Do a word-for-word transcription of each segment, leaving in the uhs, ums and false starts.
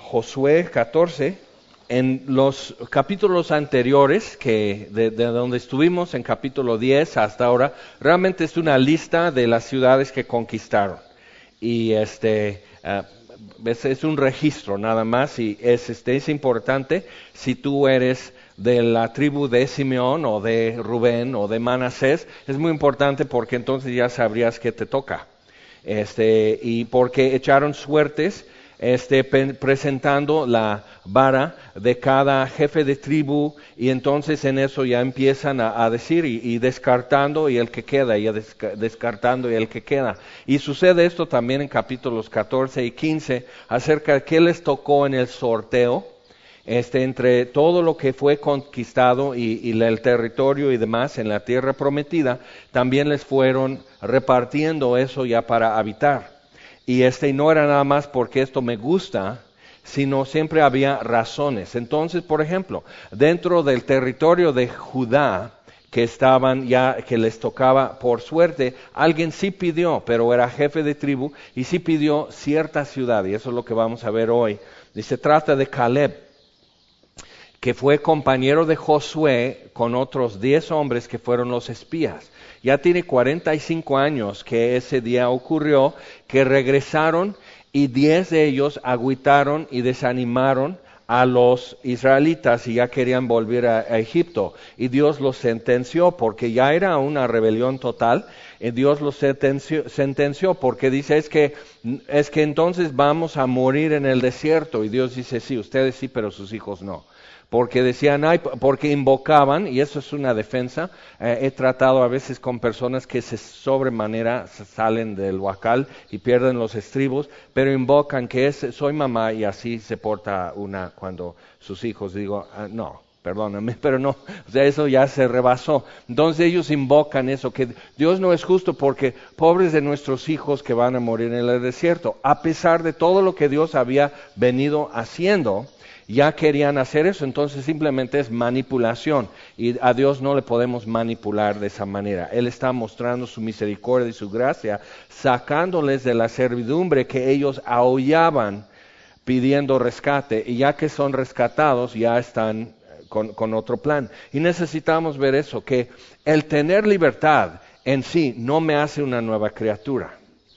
Josué catorce. En los capítulos anteriores, que de, de donde estuvimos, en capítulo diez hasta ahora, realmente es una lista de las ciudades que conquistaron. Y este uh, es, es un registro nada más, y es, este, es importante si tú eres de la tribu de Simeón o de Rubén o de Manasés, es muy importante porque entonces ya sabrías que te toca. Este, y porque echaron suertes, este, pe- presentando la vara de cada jefe de tribu, y entonces en eso ya empiezan a, a decir y, y descartando y el que queda, y desca- descartando y el que queda. Y sucede esto también en capítulos catorce y quince, acerca de qué les tocó en el sorteo, este, entre todo lo que fue conquistado y, y el territorio y demás en la tierra prometida, también les fueron repartiendo eso ya para habitar. Y este no era nada más porque esto me gusta, sino siempre había razones. Entonces, por ejemplo, dentro del territorio de Judá, que estaban ya, que les tocaba por suerte, alguien sí pidió, pero era jefe de tribu, y sí pidió cierta ciudad, y eso es lo que vamos a ver hoy. Y se trata de Caleb, que fue compañero de Josué con otros diez hombres que fueron los espías. Ya tiene cuarenta y cinco años que ese día ocurrió, que regresaron y diez de ellos agüitaron y desanimaron a los israelitas y ya querían volver a, a Egipto. Y Dios los sentenció porque ya era una rebelión total. Y Dios los sentenció, sentenció porque dice es que, es que entonces vamos a morir en el desierto. Y Dios dice sí, ustedes sí, pero sus hijos no. Porque decían, ay, porque invocaban, y eso es una defensa. Eh, he tratado a veces con personas que se sobremanera salen del huacal y pierden los estribos, pero invocan que es, soy mamá, y así se porta una cuando sus hijos, digo, ah, no, perdóname, pero no, o sea, eso ya se rebasó. Entonces ellos invocan eso, que Dios no es justo porque pobres de nuestros hijos que van a morir en el desierto, a pesar de todo lo que Dios había venido haciendo. Ya querían hacer eso, entonces simplemente es manipulación, y a Dios no le podemos manipular de esa manera. Él está mostrando su misericordia y su gracia, sacándoles de la servidumbre que ellos aullaban pidiendo rescate, y ya que son rescatados ya están con, con otro plan. Y necesitamos ver eso, que el tener libertad en sí no me hace una nueva criatura.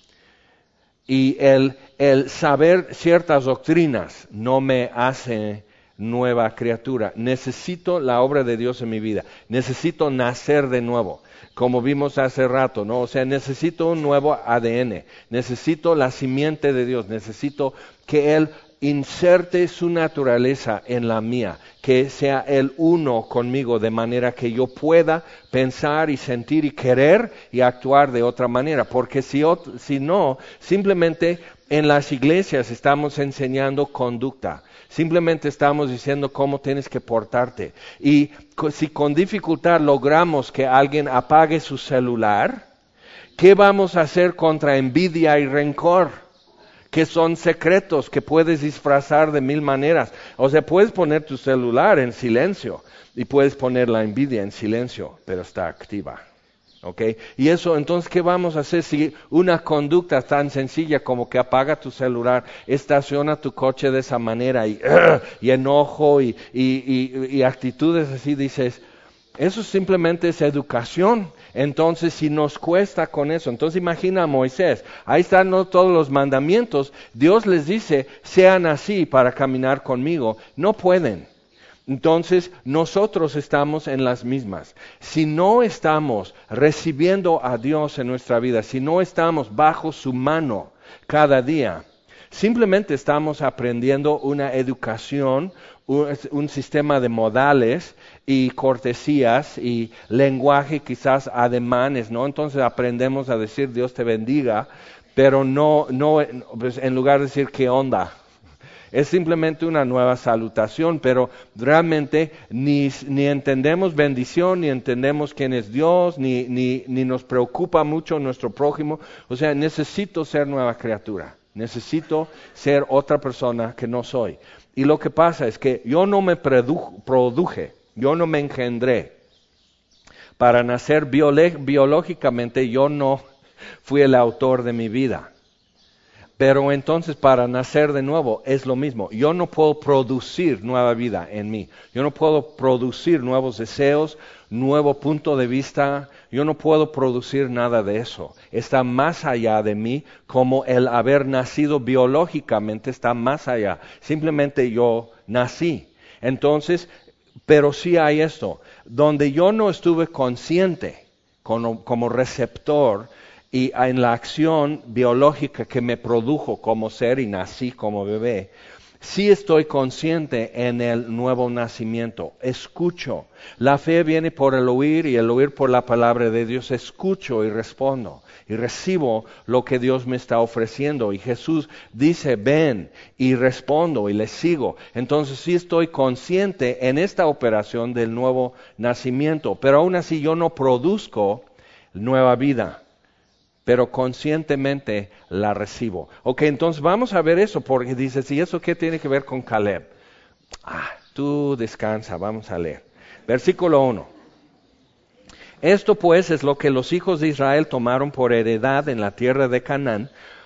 Y el, el saber ciertas doctrinas no me hace nueva criatura. Necesito la obra de Dios en mi vida. Necesito nacer de nuevo, como vimos hace rato, ¿no? O sea, necesito un nuevo A D N. Necesito la simiente de Dios. Necesito que Él inserte su naturaleza en la mía, que sea el uno conmigo, de manera que yo pueda pensar y sentir y querer y actuar de otra manera, porque si, si no, simplemente en las iglesias estamos enseñando conducta, simplemente estamos diciendo cómo tienes que portarte, y si con dificultad logramos que alguien apague su celular, ¿qué vamos a hacer contra envidia y rencor? Que son secretos que puedes disfrazar de mil maneras. O sea, puedes poner tu celular en silencio y puedes poner la envidia en silencio, pero está activa. ¿Ok? Y eso, entonces, ¿qué vamos a hacer si una conducta tan sencilla como que apaga tu celular, estaciona tu coche de esa manera y, uh, y enojo y, y, y, y actitudes así, dices, eso simplemente es educación? Entonces, si nos cuesta con eso, entonces imagina a Moisés, ahí están, ¿no?, todos los mandamientos, Dios les dice, sean así para caminar conmigo, no pueden. Entonces, nosotros estamos en las mismas. Si no estamos recibiendo a Dios en nuestra vida, si no estamos bajo su mano cada día, simplemente estamos aprendiendo una educación, un, un sistema de modales y cortesías y lenguaje, quizás ademanes, ¿no? Entonces aprendemos a decir Dios te bendiga, pero no, no, pues en lugar de decir qué onda. Es simplemente una nueva salutación, pero realmente ni, ni entendemos bendición, ni entendemos quién es Dios, ni, ni, ni nos preocupa mucho nuestro prójimo. O sea, necesito ser nueva criatura. Necesito ser otra persona que no soy. Y lo que pasa es que yo no me produ- produje, yo no me engendré. Para nacer biológicamente yo no fui el autor de mi vida. Pero entonces para nacer de nuevo es lo mismo. Yo no puedo producir nueva vida en mí. Yo no puedo producir nuevos deseos, nuevo punto de vista. Yo no puedo producir nada de eso. Está más allá de mí, como el haber nacido biológicamente está más allá. Simplemente yo nací. Entonces, pero sí hay esto, donde yo no estuve consciente como, como receptor y en la acción biológica que me produjo como ser y nací como bebé, sí estoy consciente en el nuevo nacimiento. Escucho. La fe viene por el oír y el oír por la palabra de Dios. Escucho y respondo y recibo lo que Dios me está ofreciendo. Y Jesús dice, ven, y respondo y le sigo. Entonces sí estoy consciente en esta operación del nuevo nacimiento, pero aún así yo no produzco nueva vida, pero conscientemente la recibo. Ok, entonces vamos a ver eso, porque dices, ¿y eso qué tiene que ver con Caleb? Ah, tú descansa, vamos a leer. Versículo uno. Esto pues es lo que los hijos de Israel tomaron por heredad en la tierra de Canaán,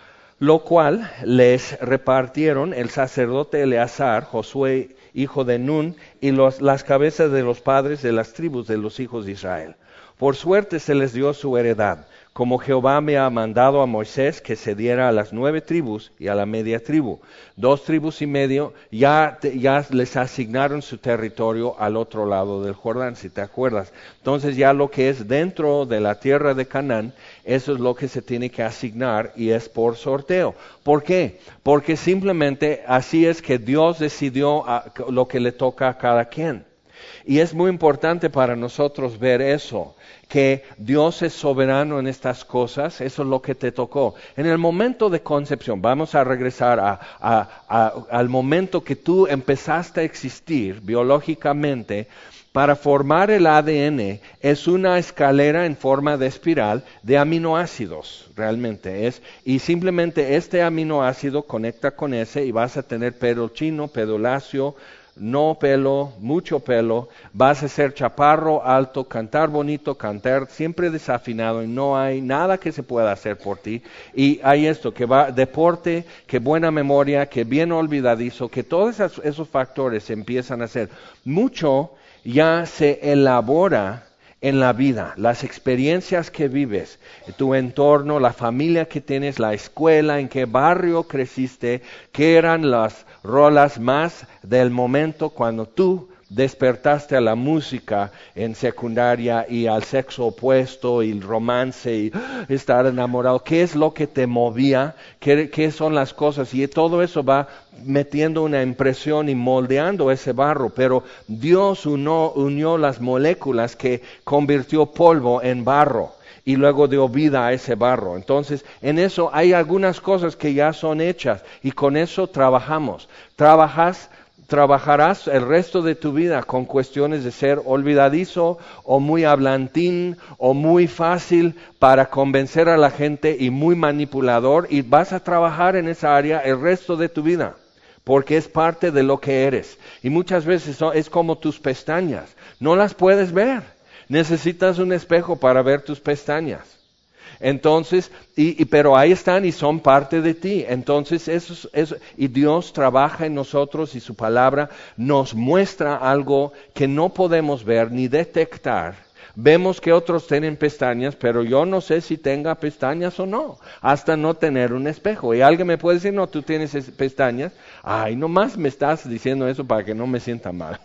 lo cual les repartieron el sacerdote Eleazar, Josué, hijo de Nun, y los, las cabezas de los padres de las tribus de los hijos de Israel. Por suerte se les dio su heredad, como Jehová me ha mandado a Moisés que se diera a las nueve tribus y a la media tribu. Dos tribus y medio ya, ya les asignaron su territorio al otro lado del Jordán, si te acuerdas. Entonces ya lo que es dentro de la tierra de Canaán, eso es lo que se tiene que asignar y es por sorteo. ¿Por qué? Porque simplemente así es que Dios decidió a, lo que le toca a cada quien. Y es muy importante para nosotros ver eso, que Dios es soberano en estas cosas, eso es lo que te tocó. En el momento de concepción, vamos a regresar a, a, a, al momento que tú empezaste a existir biológicamente. Para formar el A D N es una escalera en forma de espiral de aminoácidos, realmente es. Y simplemente este aminoácido conecta con ese y vas a tener pelo chino, pelo lacio, no pelo, mucho pelo, vas a ser chaparro, alto, cantar bonito, cantar siempre desafinado y no hay nada que se pueda hacer por ti. Y hay esto, que va deporte, que buena memoria, que bien olvidadizo, que todos esos, esos factores se empiezan a hacer. Mucho ya se elabora en la vida, las experiencias que vives, tu entorno, la familia que tienes, la escuela, en qué barrio creciste, qué eran las rolas más del momento cuando tú despertaste a la música en secundaria y al sexo opuesto y el romance y estar enamorado, qué es lo que te movía, qué, qué son las cosas, y todo eso va metiendo una impresión y moldeando ese barro, pero Dios unió, unió las moléculas que convirtió polvo en barro y luego dio vida a ese barro. Entonces, en eso hay algunas cosas que ya son hechas y con eso trabajamos. Trabajas Trabajarás el resto de tu vida con cuestiones de ser olvidadizo o muy hablantín o muy fácil para convencer a la gente y muy manipulador, y vas a trabajar en esa área el resto de tu vida porque es parte de lo que eres. Y muchas veces es como tus pestañas, no las puedes ver, necesitas un espejo para ver tus pestañas. Entonces, y, y, pero ahí están y son parte de ti. Entonces, eso, eso, y Dios trabaja en nosotros y su palabra nos muestra algo que no podemos ver ni detectar. Vemos que otros tienen pestañas, pero yo no sé si tenga pestañas o no, hasta no tener un espejo. Y alguien me puede decir, no, tú tienes pestañas. Ay, nomás me estás diciendo eso para que no me sienta mal.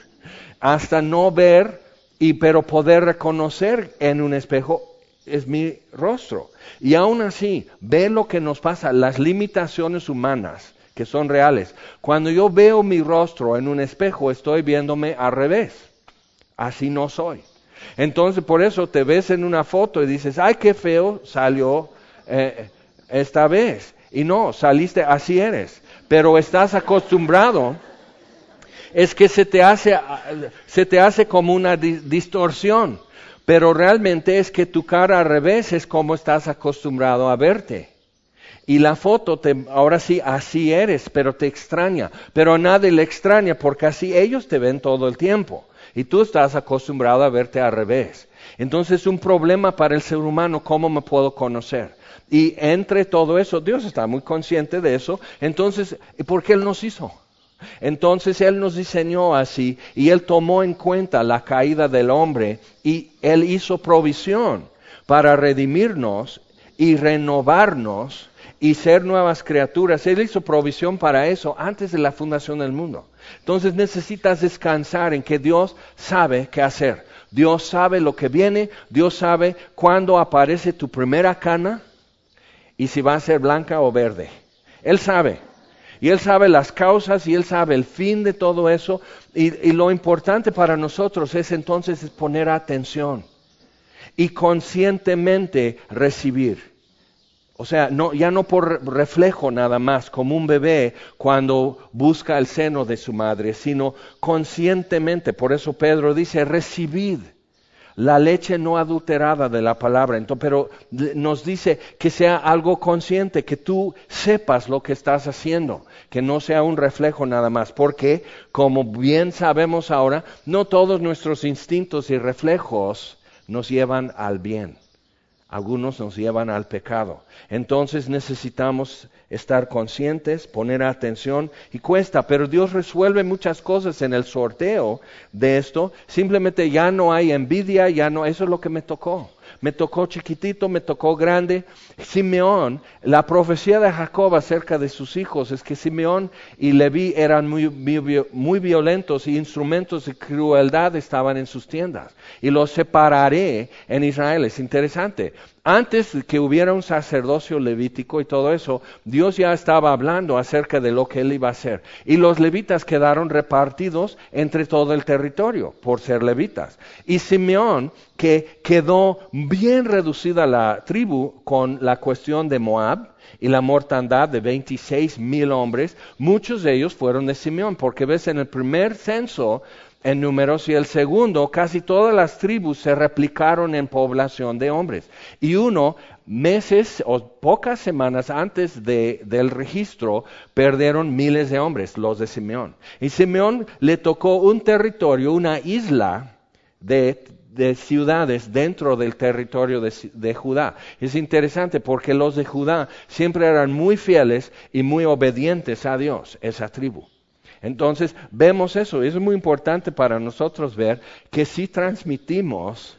Hasta no ver, y pero poder reconocer en un espejo, es mi rostro. Y aún así, ve lo que nos pasa, las limitaciones humanas que son reales. Cuando yo veo mi rostro en un espejo, estoy viéndome al revés. Así no soy. Entonces, por eso te ves en una foto y dices, ay, qué feo salió eh, esta vez. Y no, saliste, así eres. Pero estás acostumbrado, es que se te hace, se te hace como una di- distorsión. Pero realmente es que tu cara al revés es como estás acostumbrado a verte. Y la foto, te, ahora sí, así eres, pero te extraña. Pero a nadie le extraña porque así ellos te ven todo el tiempo. y tú estás acostumbrado a verte al revés. Entonces es un problema para el ser humano, ¿cómo me puedo conocer? Y entre todo eso, Dios está muy consciente de eso, entonces, ¿por qué Él nos hizo? Entonces Él nos diseñó así y Él tomó en cuenta la caída del hombre y Él hizo provisión para redimirnos y renovarnos y ser nuevas criaturas. Él hizo provisión para eso antes de la fundación del mundo. Entonces necesitas descansar en que Dios sabe qué hacer. Dios sabe lo que viene, Dios sabe cuándo aparece tu primera cana y si va a ser blanca o verde. Él sabe. Y Él sabe las causas y Él sabe el fin de todo eso. Y, y lo importante para nosotros es entonces es poner atención y conscientemente recibir. O sea, no, ya no por reflejo nada más, como un bebé cuando busca el seno de su madre, sino conscientemente. Por eso Pedro dice, recibid la leche no adulterada de la palabra. Entonces, pero nos dice que sea algo consciente, que tú sepas lo que estás haciendo, que no sea un reflejo nada más. Porque, como bien sabemos ahora, no todos nuestros instintos y reflejos nos llevan al bien. Algunos nos llevan al pecado. Entonces necesitamos estar conscientes, poner atención y cuesta, pero Dios resuelve muchas cosas en el sorteo de esto. Simplemente ya no hay envidia, ya no, eso es lo que me tocó. Me tocó chiquitito, me tocó grande. Simeón, la profecía de Jacob acerca de sus hijos es que Simeón y Leví eran muy, muy, muy violentos y instrumentos de crueldad estaban en sus tiendas. Y los separaré en Israel. Es interesante. Antes de que hubiera un sacerdocio levítico y todo eso, Dios ya estaba hablando acerca de lo que Él iba a hacer. Y los levitas quedaron repartidos entre todo el territorio por ser levitas. Y Simeón, que quedó bien reducida la tribu con la cuestión de Moab y la mortandad de veintiséis mil hombres, muchos de ellos fueron de Simeón, porque ves en el primer censo en números y el segundo, casi todas las tribus se replicaron en población de hombres. Y uno, meses o pocas semanas antes de, del registro, perdieron miles de hombres, los de Simeón. Y Simeón le tocó un territorio, una isla de, de ciudades dentro del territorio de, de Judá. Es interesante porque los de Judá siempre eran muy fieles y muy obedientes a Dios, esa tribu. Entonces, vemos eso, es muy importante para nosotros ver que si transmitimos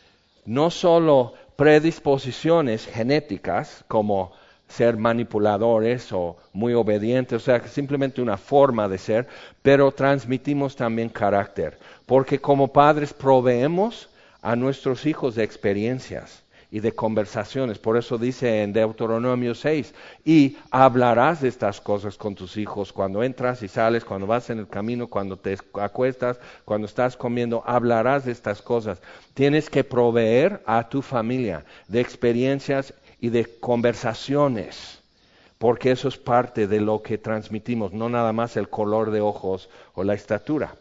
no solo predisposiciones genéticas, como ser manipuladores o muy obedientes, o sea, simplemente una forma de ser, pero transmitimos también carácter, porque como padres proveemos a nuestros hijos de experiencias y de conversaciones. Por eso dice en Deuteronomio seis, y hablarás de estas cosas con tus hijos cuando entras y sales, cuando vas en el camino, cuando te acuestas, cuando estás comiendo, hablarás de estas cosas. Tienes que proveer a tu familia de experiencias y de conversaciones, porque eso es parte de lo que transmitimos, no nada más el color de ojos o la estatura.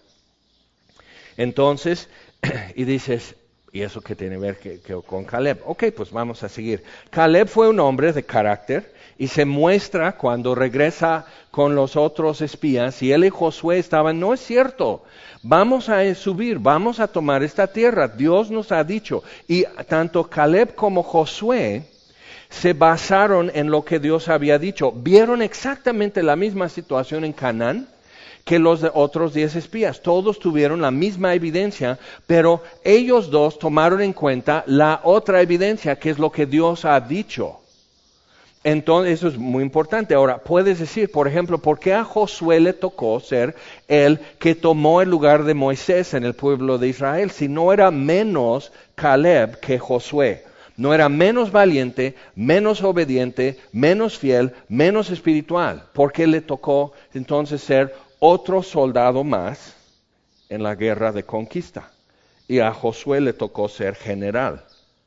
Entonces, y dices, ¿y eso qué tiene que ver que, que, con Caleb? Ok, pues vamos a seguir. Caleb fue un hombre de carácter y se muestra cuando regresa con los otros espías y él y Josué estaban, no es cierto, vamos a subir, vamos a tomar esta tierra, Dios nos ha dicho. Y tanto Caleb como Josué se basaron en lo que Dios había dicho, vieron exactamente la misma situación en Canaán que los de otros diez espías. Todos tuvieron la misma evidencia, pero ellos dos tomaron en cuenta la otra evidencia, que es lo que Dios ha dicho. Entonces, eso es muy importante. Ahora, puedes decir, por ejemplo, ¿por qué a Josué le tocó ser el que tomó el lugar de Moisés en el pueblo de Israel? Si no era menos Caleb que Josué. No era menos valiente, menos obediente, menos fiel, menos espiritual. ¿Por qué le tocó entonces ser otro soldado más en la guerra de conquista? Y a Josué le tocó ser general.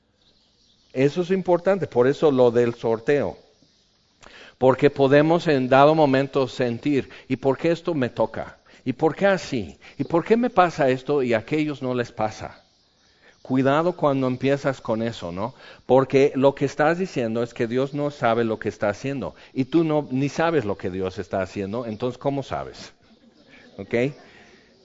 Eso es importante, por eso lo del sorteo. Porque podemos en dado momento sentir, ¿y por qué esto me toca? ¿Y por qué así? ¿Y por qué me pasa esto y a aquellos no les pasa? Cuidado cuando empiezas con eso, ¿no? Porque lo que estás diciendo es que Dios no sabe lo que está haciendo. Y tú no ni sabes lo que Dios está haciendo, entonces ¿cómo sabes? ¿Ok?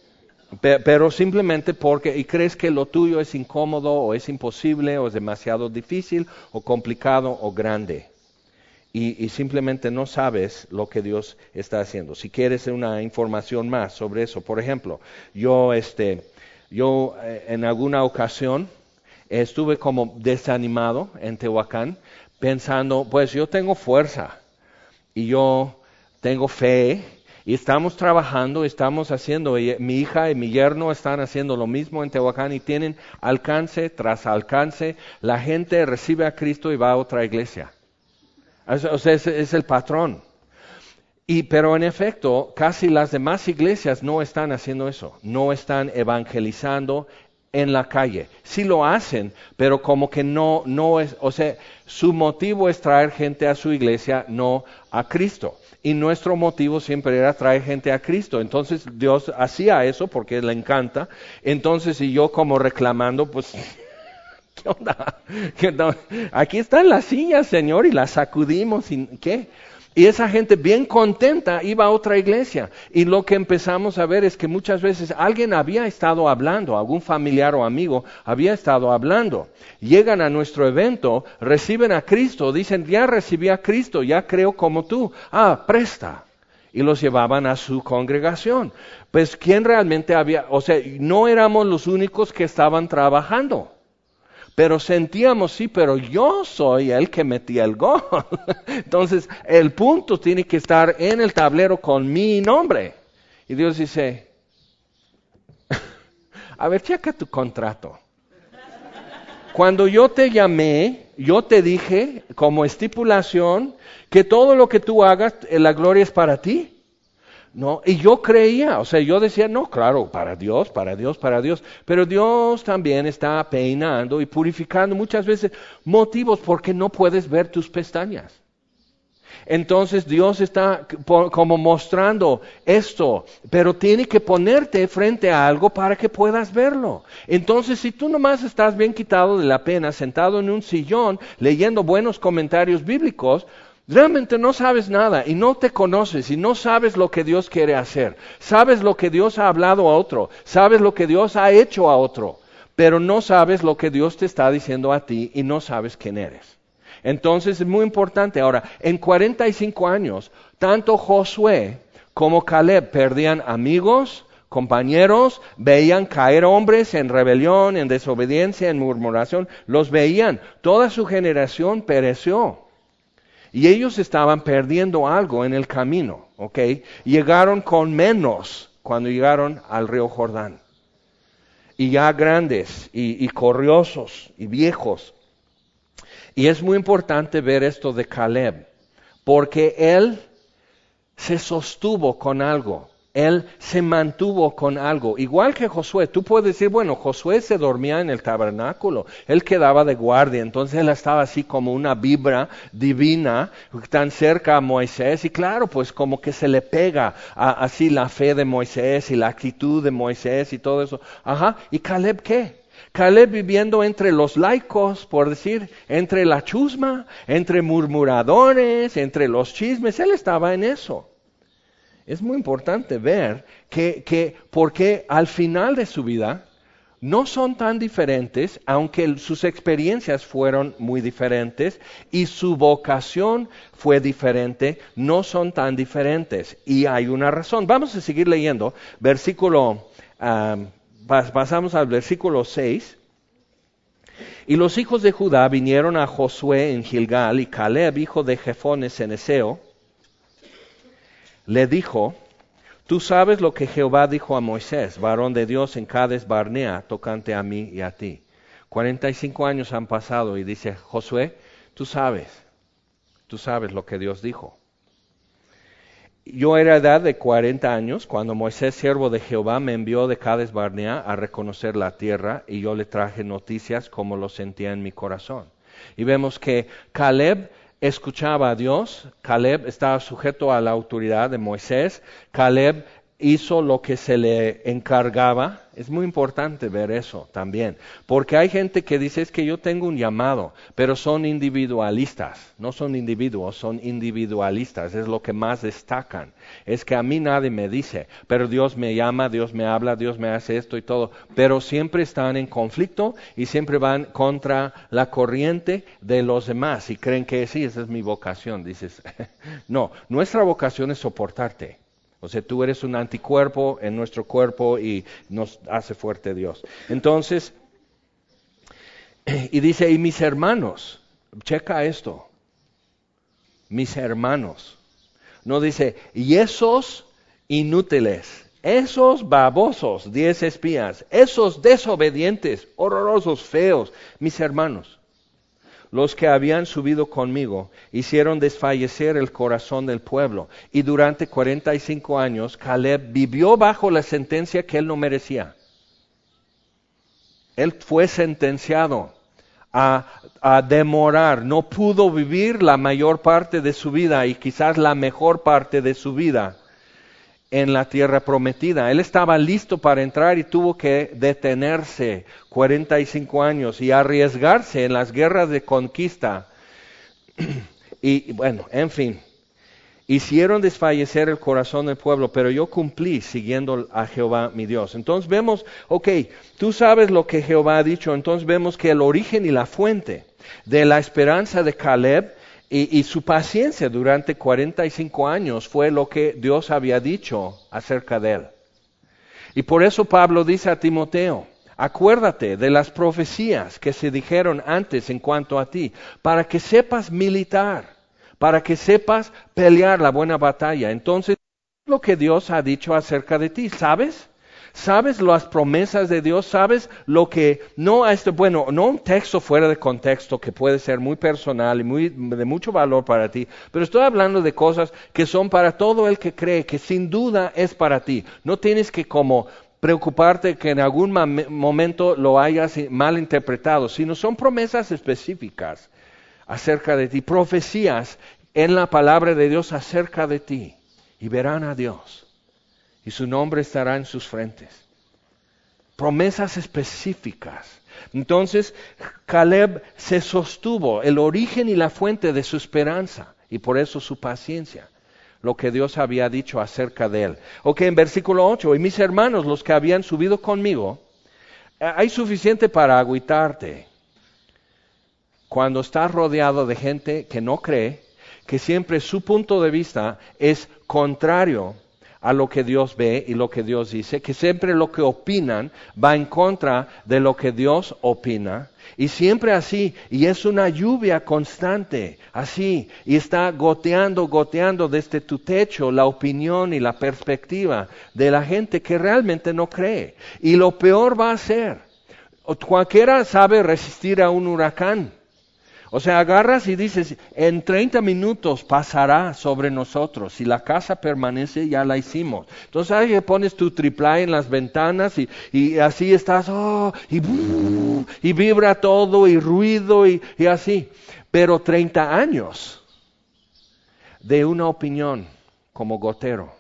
Pe- pero simplemente porque, y crees que lo tuyo es incómodo o es imposible o es demasiado difícil o complicado o grande. Y, y simplemente no sabes lo que Dios está haciendo. Si quieres una información más sobre eso, por ejemplo, yo, este, yo eh, en alguna ocasión estuve como desanimado en Tehuacán, pensando, pues yo tengo fuerza y yo tengo fe y estamos trabajando, estamos haciendo, y mi hija y mi yerno están haciendo lo mismo en Tehuacán y tienen alcance tras alcance, la gente recibe a Cristo y va a otra iglesia. O sea, es, es el patrón. Y, pero en efecto, casi las demás iglesias no están haciendo eso, no están evangelizando en la calle. Sí lo hacen, pero como que no, no es, o sea, su motivo es traer gente a su iglesia, no a Cristo. Y nuestro motivo siempre era traer gente a Cristo. Entonces Dios hacía eso porque le encanta. Entonces, y yo como reclamando, pues... ¿Qué onda? ¿Qué onda? Aquí están las sillas, Señor, y las sacudimos, ¿y qué? Y esa gente bien contenta iba a otra iglesia. Y lo que empezamos a ver es que muchas veces alguien había estado hablando, algún familiar o amigo había estado hablando. Llegan a nuestro evento, reciben a Cristo, dicen, ya recibí a Cristo, ya creo como tú. Ah, presta. Y los llevaban a su congregación. Pues, ¿quién realmente había? O sea, no éramos los únicos que estaban trabajando. Pero sentíamos, sí, pero yo soy el que metía el gol. Entonces, el punto tiene que estar en el tablero con mi nombre. Y Dios dice, a ver, checa tu contrato. Cuando yo te llamé, yo te dije, como estipulación, que todo lo que tú hagas, la gloria es para ti. No, y yo creía, o sea, yo decía, no, claro, para Dios, para Dios, para Dios, pero Dios también está peinando y purificando muchas veces motivos porque no puedes ver tus pestañas. Entonces Dios está como mostrando esto, pero tiene que ponerte frente a algo para que puedas verlo. Entonces, si tú nomás estás bien quitado de la pena, sentado en un sillón, leyendo buenos comentarios bíblicos, realmente no sabes nada y no te conoces y no sabes lo que Dios quiere hacer. Sabes lo que Dios ha hablado a otro, sabes lo que Dios ha hecho a otro, pero no sabes lo que Dios te está diciendo a ti y no sabes quién eres. Entonces es muy importante. Ahora, en cuarenta y cinco años, tanto Josué como Caleb perdían amigos, compañeros, veían caer hombres en rebelión, en desobediencia, en murmuración, los veían. Toda su generación pereció. Y ellos estaban perdiendo algo en el camino, ¿ok? Llegaron con menos cuando llegaron al río Jordán. Y ya grandes y, y corriosos y viejos. Y es muy importante ver esto de Caleb, porque él se sostuvo con algo. Él se mantuvo con algo, igual que Josué. Tú puedes decir, bueno, Josué se dormía en el tabernáculo, él quedaba de guardia, entonces él estaba así como una vibra divina, tan cerca a Moisés, y claro, pues como que se le pega a, así la fe de Moisés y la actitud de Moisés y todo eso. Ajá, ¿y Caleb qué? Caleb viviendo entre los laicos, por decir, entre la chusma, entre murmuradores, entre los chismes, él estaba en eso. Es muy importante ver que, que porque al final de su vida no son tan diferentes, aunque sus experiencias fueron muy diferentes y su vocación fue diferente, no son tan diferentes. Y hay una razón. Vamos a seguir leyendo. Versículo, um, pasamos al versículo seis. Y los hijos de Judá vinieron a Josué en Gilgal, y Caleb, hijo de Jefone ceneseo, le dijo, tú sabes lo que Jehová dijo a Moisés, varón de Dios en Cades Barnea, tocante a mí y a ti. Cuarenta y cinco años han pasado y dice, Josué, tú sabes, tú sabes lo que Dios dijo. Yo era edad de cuarenta años cuando Moisés, siervo de Jehová, me envió de Cades Barnea a reconocer la tierra y yo le traje noticias como lo sentía en mi corazón. Y vemos que Caleb escuchaba a Dios, Caleb estaba sujeto a la autoridad de Moisés, Caleb hizo lo que se le encargaba. Es muy importante ver eso también, porque hay gente que dice es que yo tengo un llamado, pero son individualistas, no son individuos, son individualistas, es lo que más destacan. Es que a mí nadie me dice, pero Dios me llama, Dios me habla, Dios me hace esto y todo, pero siempre están en conflicto y siempre van contra la corriente de los demás y creen que sí, esa es mi vocación. Dices, no, nuestra vocación es soportarte. O sea, tú eres un anticuerpo en nuestro cuerpo y nos hace fuerte Dios. Entonces, y dice, y mis hermanos, checa esto, mis hermanos. No dice, y esos inútiles, esos babosos, diez espías, esos desobedientes, horrorosos, feos, mis hermanos. Los que habían subido conmigo hicieron desfallecer el corazón del pueblo. Y durante cuarenta y cinco años Caleb vivió bajo la sentencia que él no merecía. Él fue sentenciado a, a demorar. No pudo vivir la mayor parte de su vida y quizás la mejor parte de su vida en la tierra prometida. Él estaba listo para entrar y tuvo que detenerse cuarenta y cinco años y arriesgarse en las guerras de conquista. Y bueno, en fin, hicieron desfallecer el corazón del pueblo, pero yo cumplí siguiendo a Jehová mi Dios. Entonces vemos, ok, tú sabes lo que Jehová ha dicho, entonces vemos que el origen y la fuente de la esperanza de Caleb Y, y su paciencia durante cuarenta y cinco años fue lo que Dios había dicho acerca de él. Y por eso Pablo dice a Timoteo, acuérdate de las profecías que se dijeron antes en cuanto a ti, para que sepas militar, para que sepas pelear la buena batalla. Entonces, lo que Dios ha dicho acerca de ti, ¿sabes? ¿Sabes las promesas de Dios? ¿Sabes lo que, no a este, bueno, no un texto fuera de contexto que puede ser muy personal y muy, de mucho valor para ti, pero estoy hablando de cosas que son para todo el que cree, que sin duda es para ti. No tienes que como preocuparte que en algún momento lo hayas mal interpretado, sino son promesas específicas acerca de ti, profecías en la palabra de Dios acerca de ti, y verán a Dios. Y su nombre estará en sus frentes. Promesas específicas. Entonces, Caleb se sostuvo, el origen y la fuente de su esperanza, y por eso su paciencia, lo que Dios había dicho acerca de él. Ok, en versículo ocho, y mis hermanos, los que habían subido conmigo, hay suficiente para agüitarte. Cuando estás rodeado de gente que no cree, que siempre su punto de vista es contrario a lo que Dios ve y lo que Dios dice, que siempre lo que opinan va en contra de lo que Dios opina, y siempre así, y es una lluvia constante, así, y está goteando, goteando desde tu techo la opinión y la perspectiva de la gente que realmente no cree. Y lo peor va a ser, cualquiera sabe resistir a un huracán. O sea, agarras y dices, en treinta minutos pasará sobre nosotros. Si la casa permanece, ya la hicimos. Entonces ahí pones tu triple en las ventanas y, y así estás, oh, y, buh, y vibra todo, y ruido, y, y así. Pero treinta años de una opinión como gotero,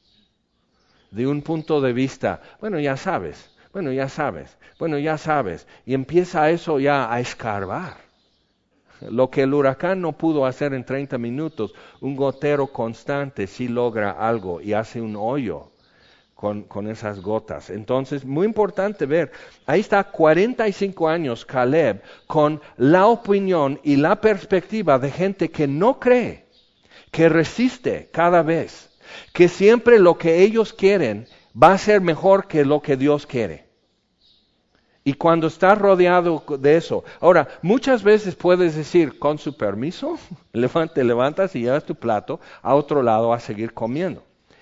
de un punto de vista, bueno, ya sabes, bueno, ya sabes, bueno, ya sabes. Y empieza eso ya a escarbar. Lo que el huracán no pudo hacer en treinta minutos, un gotero constante sí logra algo y hace un hoyo con, con esas gotas. Entonces, muy importante ver, ahí está cuarenta y cinco años Caleb con la opinión y la perspectiva de gente que no cree, que resiste cada vez, que siempre lo que ellos quieren va a ser mejor que lo que Dios quiere. Y cuando estás rodeado de eso, ahora, muchas veces puedes decir, con su permiso, te levantas y llevas tu plato a otro lado a seguir comiendo.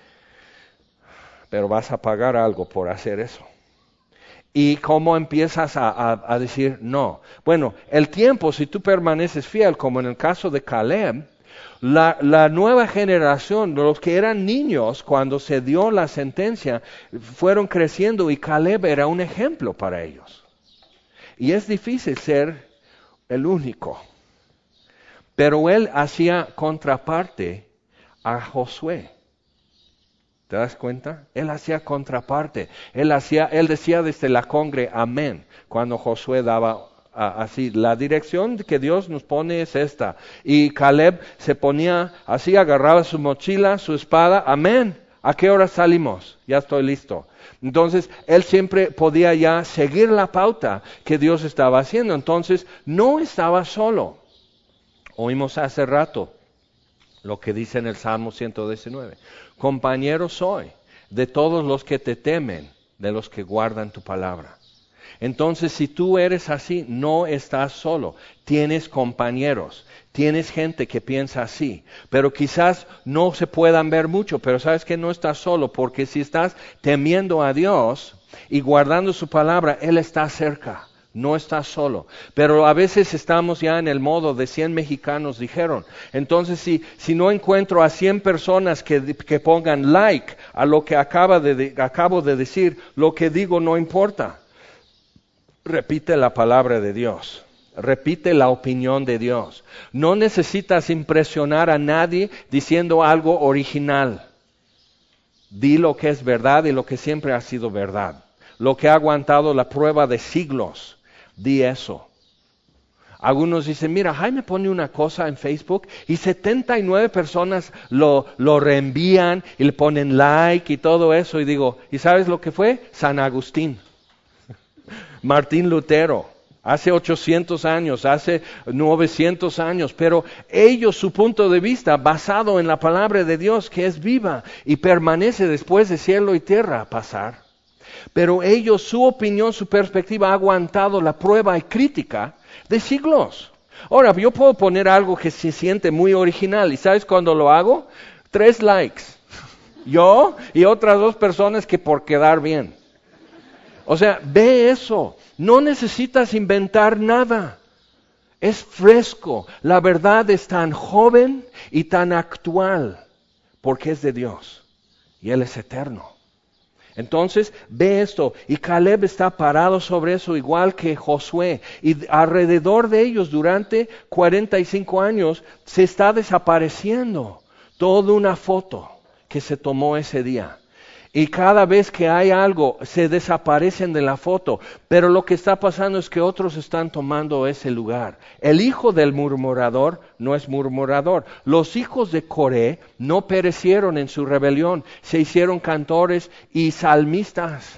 Pero vas a pagar algo por hacer eso. ¿Y cómo empiezas a, a, a decir no? Bueno, el tiempo, si tú permaneces fiel, como en el caso de Caleb, La, la nueva generación, los que eran niños cuando se dio la sentencia, fueron creciendo y Caleb era un ejemplo para ellos. Y es difícil ser el único. Pero él hacía contraparte a Josué. ¿Te das cuenta? Él hacía contraparte. Él hacía, él decía desde la congre, amén, cuando Josué daba a, así, la dirección que Dios nos pone es esta. Y Caleb se ponía así, agarraba su mochila, su espada, amén. ¿A qué hora salimos? Ya estoy listo. Entonces, él siempre podía ya seguir la pauta que Dios estaba haciendo. Entonces, no estaba solo. Oímos hace rato lo que dice en el Salmo ciento diecinueve. Compañero soy de todos los que te temen, de los que guardan tu palabra. Entonces, si tú eres así, no estás solo. Tienes compañeros, tienes gente que piensa así, pero quizás no se puedan ver mucho, pero sabes que no estás solo, porque si estás temiendo a Dios y guardando su palabra, Él está cerca. No estás solo, pero a veces estamos ya en el modo de cien mexicanos dijeron. Entonces, si, si no encuentro a cien personas que, que pongan like a lo que acaba de, de, acabo de decir, lo que digo no importa. Repite la palabra de Dios, repite la opinión de Dios. No necesitas impresionar a nadie diciendo algo original. Di lo que es verdad y lo que siempre ha sido verdad. Lo que ha aguantado la prueba de siglos. Di eso. Algunos dicen, mira, Jaime pone una cosa en Facebook y setenta y nueve personas lo, lo reenvían y le ponen like y todo eso. Y digo, ¿y sabes lo que fue? San Agustín, Martín Lutero, hace ochocientos años, hace novecientos años. Pero ellos, su punto de vista, basado en la palabra de Dios, que es viva y permanece después de cielo y tierra pasar. Pero ellos, su opinión, su perspectiva ha aguantado la prueba y crítica de siglos. Ahora, yo puedo poner algo que se siente muy original. ¿Y sabes cuándo lo hago? Tres likes. Yo y otras dos personas que por quedar bien. O sea, ve eso. No necesitas inventar nada. Es fresco. La verdad es tan joven y tan actual porque es de Dios. Y Él es eterno. Entonces, ve esto, y Caleb está parado sobre eso, igual que Josué, y alrededor de ellos durante cuarenta y cinco años se está desapareciendo toda una foto que se tomó ese día. Y cada vez que hay algo, se desaparecen de la foto. Pero lo que está pasando es que otros están tomando ese lugar. El hijo del murmurador no es murmurador. Los hijos de Coré no perecieron en su rebelión. Se hicieron cantores y salmistas.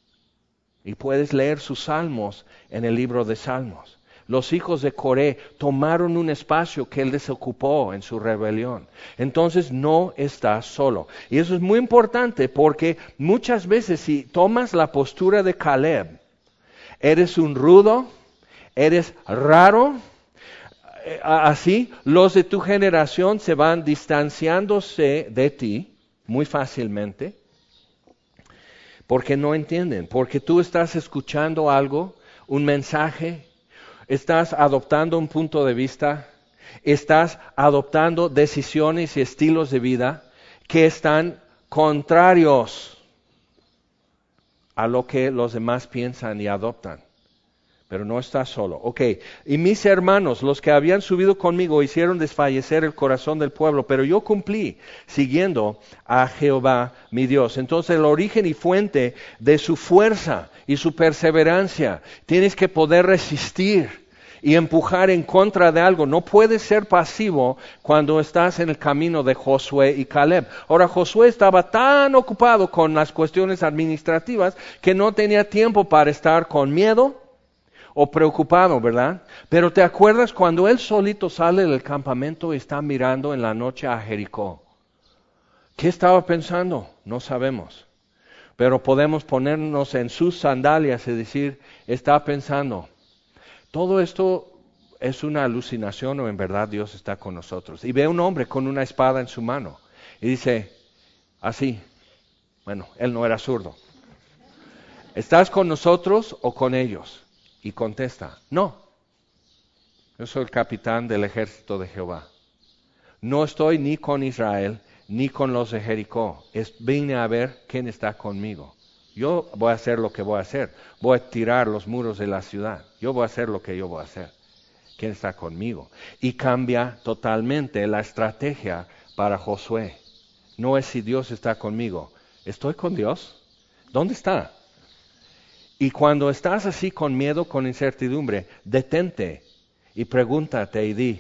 Y puedes leer sus salmos en el libro de Salmos. Los hijos de Coré tomaron un espacio que él desocupó en su rebelión. Entonces no estás solo. Y eso es muy importante porque muchas veces si tomas la postura de Caleb, eres un rudo, eres raro, así los de tu generación se van distanciándose de ti muy fácilmente porque no entienden, porque tú estás escuchando algo, un mensaje. Estás adoptando un punto de vista, estás adoptando decisiones y estilos de vida que están contrarios a lo que los demás piensan y adoptan. Pero no estás solo. Ok, y mis hermanos, los que habían subido conmigo, hicieron desfallecer el corazón del pueblo, pero yo cumplí siguiendo a Jehová mi Dios. Entonces el origen y fuente de su fuerza y su perseverancia, tienes que poder resistir y empujar en contra de algo. No puedes ser pasivo cuando estás en el camino de Josué y Caleb. Ahora, Josué estaba tan ocupado con las cuestiones administrativas que no tenía tiempo para estar con miedo o preocupado, ¿verdad? Pero ¿te acuerdas cuando él solito sale del campamento y está mirando en la noche a Jericó? ¿Qué estaba pensando? No sabemos. Pero podemos ponernos en sus sandalias y decir, está pensando, ¿todo esto es una alucinación o en verdad Dios está con nosotros? Y ve a un hombre con una espada en su mano y dice, así, bueno, él no era zurdo, ¿estás con nosotros o con ellos? Y contesta, no, yo soy el capitán del ejército de Jehová. No estoy ni con Israel, ni con los de Jericó. Es, vine a ver quién está conmigo. Yo voy a hacer lo que voy a hacer. Voy a tirar los muros de la ciudad. Yo voy a hacer lo que yo voy a hacer. ¿Quién está conmigo? Y cambia totalmente la estrategia para Josué. No es si Dios está conmigo, ¿Estoy con Dios? ¿Dónde está? Y cuando estás así con miedo, con incertidumbre, detente y pregúntate y di,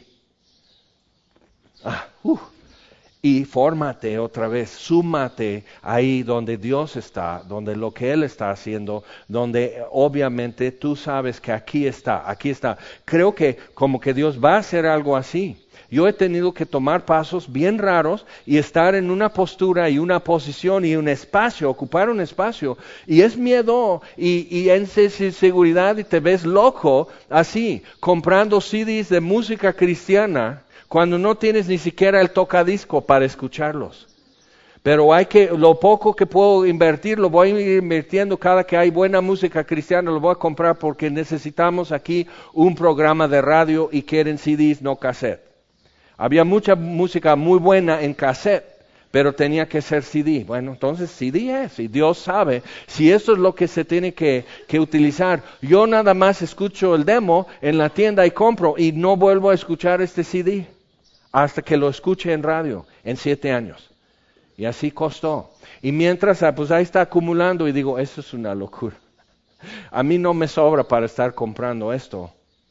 ah, uh, y fórmate otra vez, súmate ahí donde Dios está, donde lo que Él está haciendo, donde obviamente tú sabes que aquí está, aquí está. Creo que como que Dios va a hacer algo así. Yo he tenido que tomar pasos bien raros y estar en una postura y una posición y un espacio, ocupar un espacio. Y es miedo y, y en seguridad y te ves loco así, comprando C Ds de música cristiana cuando no tienes ni siquiera el tocadisco para escucharlos. Pero hay que, lo poco que puedo invertir, lo voy a ir invirtiendo cada que hay buena música cristiana, lo voy a comprar porque necesitamos aquí un programa de radio y quieren C Ds, no cassette. Había mucha música muy buena en cassette, pero tenía que ser C D. Bueno, entonces C D es, y Dios sabe si esto es lo que se tiene que, que utilizar. Yo nada más escucho el demo en la tienda y compro, y no vuelvo a escuchar este C D hasta que lo escuche en radio, en siete años. Y así costó. Y mientras, pues ahí está acumulando, y digo, eso es una locura. A mí no me sobra para estar comprando esto.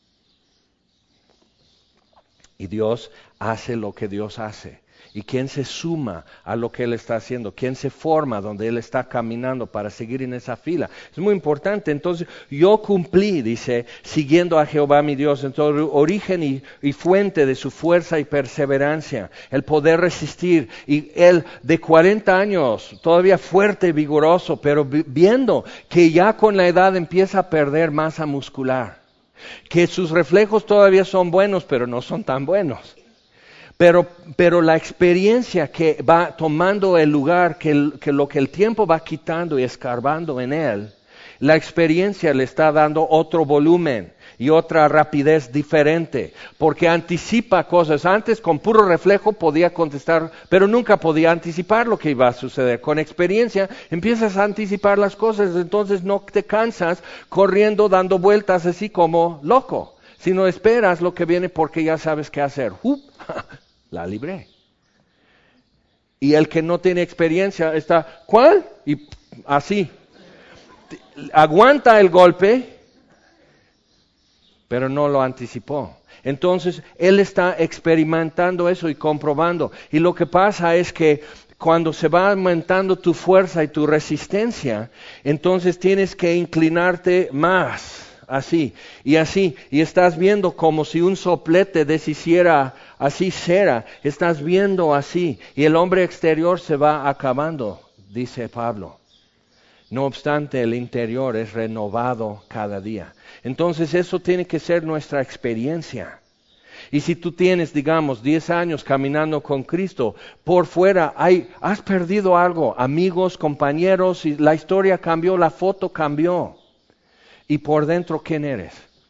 Y Dios hace lo que Dios hace. ¿Y quién se suma a lo que Él está haciendo? ¿Quién se forma donde Él está caminando para seguir en esa fila? Es muy importante. Entonces, yo cumplí, dice, siguiendo a Jehová mi Dios. Entonces, origen y, y fuente de su fuerza y perseverancia, el poder resistir. Y Él, de cuarenta años, todavía fuerte y vigoroso, pero viendo que ya con la edad empieza a perder masa muscular. Que sus reflejos todavía son buenos, pero no son tan buenos. Pero, pero la experiencia que va tomando el lugar, que, el, que lo que el tiempo va quitando y escarbando en él, la experiencia le está dando otro volumen y otra rapidez diferente, porque anticipa cosas. Antes con puro reflejo podía contestar, pero nunca podía anticipar lo que iba a suceder. Con experiencia empiezas a anticipar las cosas, entonces no te cansas corriendo, dando vueltas así como loco, sino esperas lo que viene porque ya sabes qué hacer. ¡Uh! La libré. Y el que no tiene experiencia está, ¿cuál? Y así. Aguanta el golpe, pero no lo anticipó. Entonces, él está experimentando eso y comprobando. Y lo que pasa es que cuando se va aumentando tu fuerza y tu resistencia, entonces tienes que inclinarte más, así y así. Y estás viendo como si un soplete deshiciera así cera. Estás viendo así. Y el hombre exterior se va acabando, dice Pablo. No obstante, el interior es renovado cada día. Entonces eso tiene que ser nuestra experiencia. Y si tú tienes, digamos, diez años caminando con Cristo, por fuera hay, has perdido algo, amigos, compañeros, y la historia cambió, la foto cambió. Y por dentro, ¿quién eres?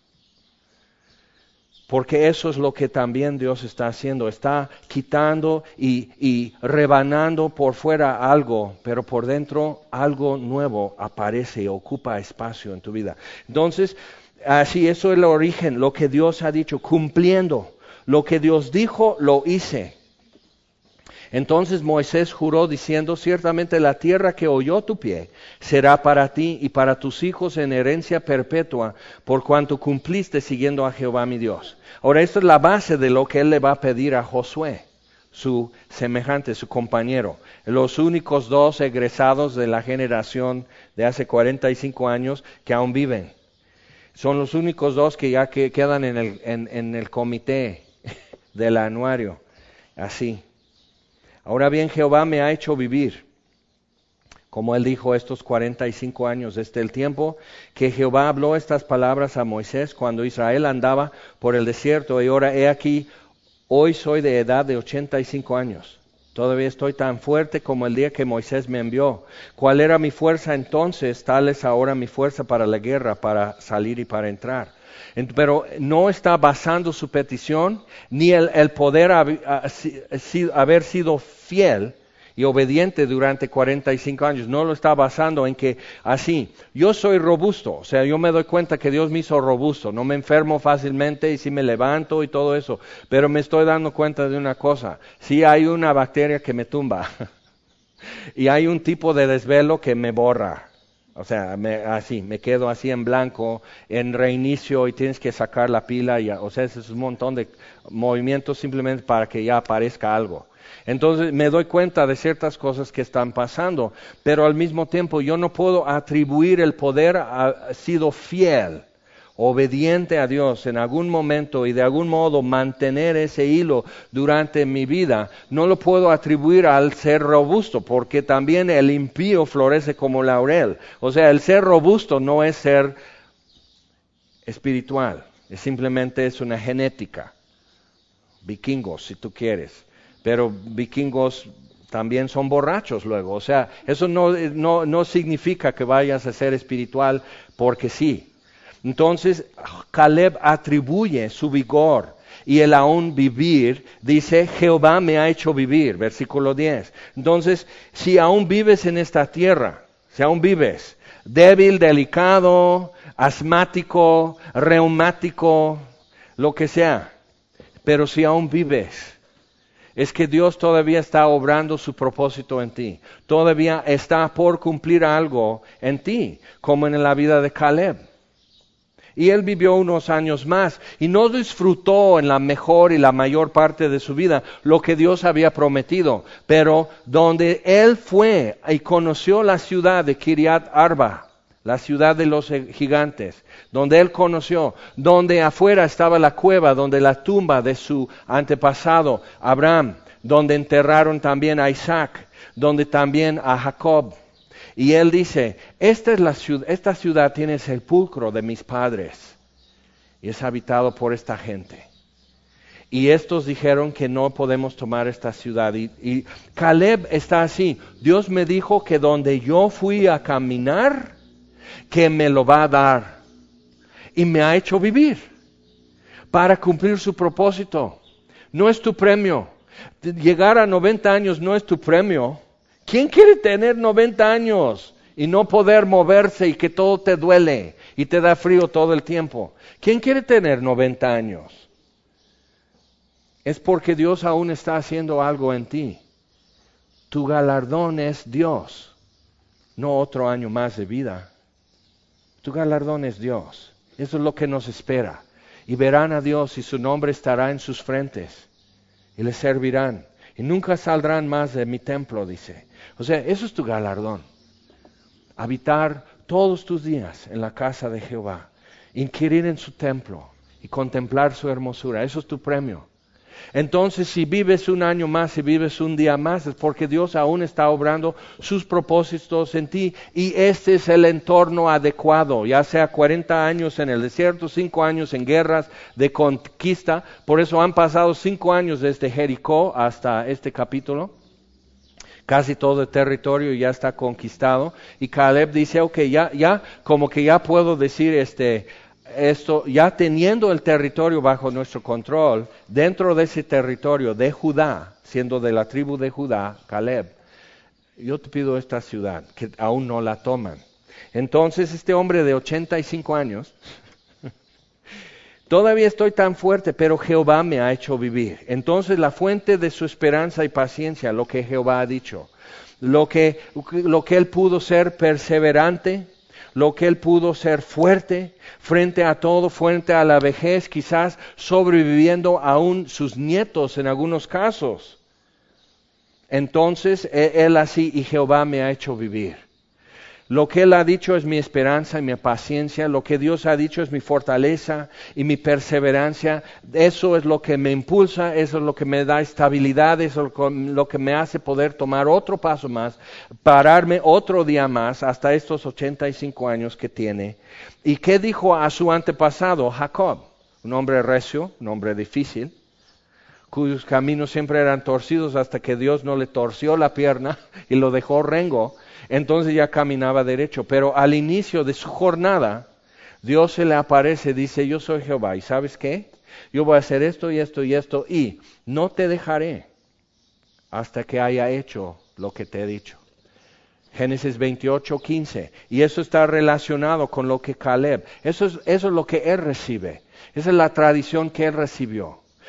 Porque eso es lo que también Dios está haciendo, está quitando y, y rebanando por fuera algo, pero por dentro algo nuevo aparece y ocupa espacio en tu vida. Entonces, así, eso es el origen, lo que Dios ha dicho, cumpliendo. Lo que Dios dijo, lo hice. Entonces Moisés juró diciendo, ciertamente la tierra que oyó tu pie será para ti y para tus hijos en herencia perpetua, por cuanto cumpliste siguiendo a Jehová mi Dios. Ahora, esto es la base de lo que él le va a pedir a Josué, su semejante, su compañero. Los únicos dos egresados de la generación de hace cuarenta y cinco años que aún viven. Son los únicos dos que ya que quedan en el, en, en el comité del anuario. Así. Ahora bien, Jehová me ha hecho vivir, como él dijo, estos cuarenta y cinco años, desde el tiempo que Jehová habló estas palabras a Moisés cuando Israel andaba por el desierto, y ahora he aquí, hoy soy de edad de ochenta y cinco años. Todavía estoy tan fuerte como el día que Moisés me envió. ¿Cuál era mi fuerza entonces? Tal es ahora mi fuerza para la guerra, para salir y para entrar. Pero no está basando su petición, ni el, el poder hab, haber sido fiel y obediente durante cuarenta y cinco años. No lo está basando en que así, yo soy robusto, o sea, yo me doy cuenta que Dios me hizo robusto, no me enfermo fácilmente y sí me levanto y todo eso, pero me estoy dando cuenta de una cosa, sí hay una bacteria que me tumba. Y hay un tipo de desvelo que me borra. O sea, me, así, me quedo así en blanco, en reinicio y tienes que sacar la pila. Y, o sea, ese es un montón de movimientos simplemente para que ya aparezca algo. Entonces me doy cuenta de ciertas cosas que están pasando, pero al mismo tiempo yo no puedo atribuir el poder a, a sido fiel, obediente a Dios en algún momento y de algún modo mantener ese hilo durante mi vida. No lo puedo atribuir al ser robusto, porque también el impío florece como laurel. O sea, el ser robusto no es ser espiritual, es simplemente es una genética. Vikingos, si tú quieres. Pero vikingos también son borrachos luego. O sea, eso no, no, no significa que vayas a ser espiritual porque sí. Entonces, Caleb atribuye su vigor y el aún vivir, dice, Jehová me ha hecho vivir, versículo diez. Entonces, si aún vives en esta tierra, si aún vives, débil, delicado, asmático, reumático, lo que sea, pero si aún vives, es que Dios todavía está obrando su propósito en ti. Todavía está por cumplir algo en ti, como en la vida de Caleb. Y él vivió unos años más y no disfrutó en la mejor y la mayor parte de su vida lo que Dios había prometido. Pero donde él fue y conoció la ciudad de Kiriat Arba, la ciudad de los gigantes, donde él conoció, donde afuera estaba la cueva, donde la tumba de su antepasado Abraham, donde enterraron también a Isaac, donde también a Jacob. Y él dice, esta, es la ciudad, esta ciudad tiene el sepulcro de mis padres y es habitado por esta gente. Y estos dijeron que no podemos tomar esta ciudad. Y, y Caleb está así, Dios me dijo que donde yo fui a caminar, que me lo va a dar. Y me ha hecho vivir para cumplir su propósito. No es tu premio. Llegar a noventa años no es tu premio. ¿Quién quiere tener noventa años y no poder moverse y que todo te duele y te da frío todo el tiempo? ¿Quién quiere tener noventa años? Es porque Dios aún está haciendo algo en ti. Tu galardón es Dios, no otro año más de vida. Tu galardón es Dios. Eso es lo que nos espera. Y verán a Dios y su nombre estará en sus frentes y le servirán. Y nunca saldrán más de mi templo, dice. O sea, eso es tu galardón. Habitar todos tus días en la casa de Jehová. Inquirir en su templo y contemplar su hermosura. Eso es tu premio. Entonces, si vives un año más, si vives un día más, es porque Dios aún está obrando sus propósitos en ti. Y este es el entorno adecuado, ya sea cuarenta años en el desierto, cinco años en guerras de conquista. Por eso han pasado cinco años desde Jericó hasta este capítulo. Casi todo el territorio ya está conquistado. Y Caleb dice, ok, ya, ya, como que ya puedo decir este... Esto, ya teniendo el territorio bajo nuestro control, dentro de ese territorio de Judá, siendo de la tribu de Judá, Caleb, yo te pido esta ciudad, que aún no la toman. Entonces este hombre de ochenta y cinco años, todavía estoy tan fuerte, pero Jehová me ha hecho vivir. Entonces la fuente de su esperanza y paciencia, lo que Jehová ha dicho, lo que, lo que él pudo ser perseverante, lo que él pudo ser fuerte frente a todo, frente a la vejez, quizás sobreviviendo aún sus nietos en algunos casos. Entonces, él así, y Jehová me ha hecho vivir. Lo que él ha dicho es mi esperanza y mi paciencia, lo que Dios ha dicho es mi fortaleza y mi perseverancia. Eso es lo que me impulsa, eso es lo que me da estabilidad, eso es lo que me hace poder tomar otro paso más, pararme otro día más hasta estos ochenta y cinco años que tiene. ¿Y qué dijo a su antepasado, Jacob? Un hombre recio, un hombre difícil, cuyos caminos siempre eran torcidos hasta que Dios no le torció la pierna y lo dejó rengo. Entonces ya caminaba derecho, pero al inicio de su jornada, Dios se le aparece, dice, yo soy Jehová, ¿y sabes qué? Yo voy a hacer esto y esto y esto, y no te dejaré hasta que haya hecho lo que te he dicho. Génesis veintiocho, quince, y eso está relacionado con lo que Caleb, eso es, eso es lo que él recibe, esa es la tradición que él recibió.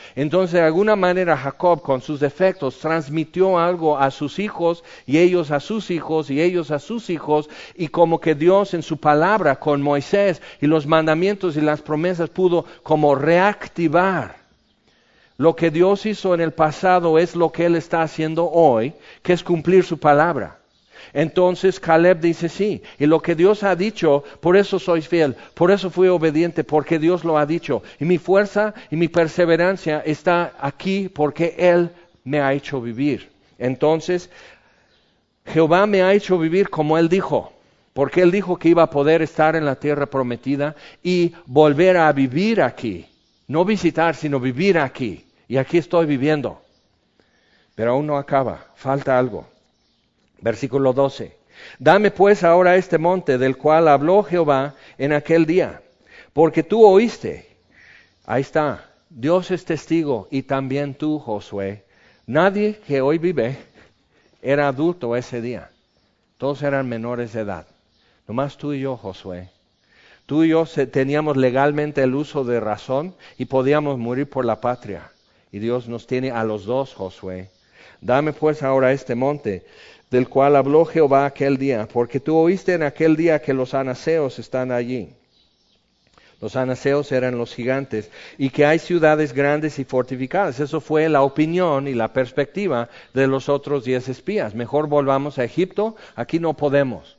Entonces, de alguna manera, Jacob, con sus defectos, transmitió algo a sus hijos, y ellos a sus hijos, y ellos a sus hijos, y como que Dios en su palabra, con Moisés, y los mandamientos y las promesas, pudo como reactivar. Lo que Dios hizo en el pasado es lo que Él está haciendo hoy, que es cumplir su palabra. Entonces Caleb dice sí, y lo que Dios ha dicho, por eso soy fiel, por eso fui obediente, porque Dios lo ha dicho. Y mi fuerza y mi perseverancia está aquí porque Él me ha hecho vivir. Entonces, Jehová me ha hecho vivir como Él dijo, porque Él dijo que iba a poder estar en la tierra prometida y volver a vivir aquí. No visitar, sino vivir aquí. Y aquí estoy viviendo. Pero aún no acaba, falta algo. Versículo doce. Dame pues ahora este monte del cual habló Jehová en aquel día, porque tú oíste. Ahí está, Dios es testigo y también tú, Josué. Nadie que hoy vive era adulto ese día. Todos eran menores de edad. Nomás tú y yo, Josué. Tú y yo teníamos legalmente el uso de razón y podíamos morir por la patria. Y Dios nos tiene a los dos, Josué. Dame pues ahora este monte del cual habló Jehová aquel día, porque tú oíste en aquel día que los anaseos están allí. Los anaseos eran los gigantes, y que hay ciudades grandes y fortificadas. Eso fue la opinión y la perspectiva de los otros diez espías. Mejor volvamos a Egipto, aquí no podemos.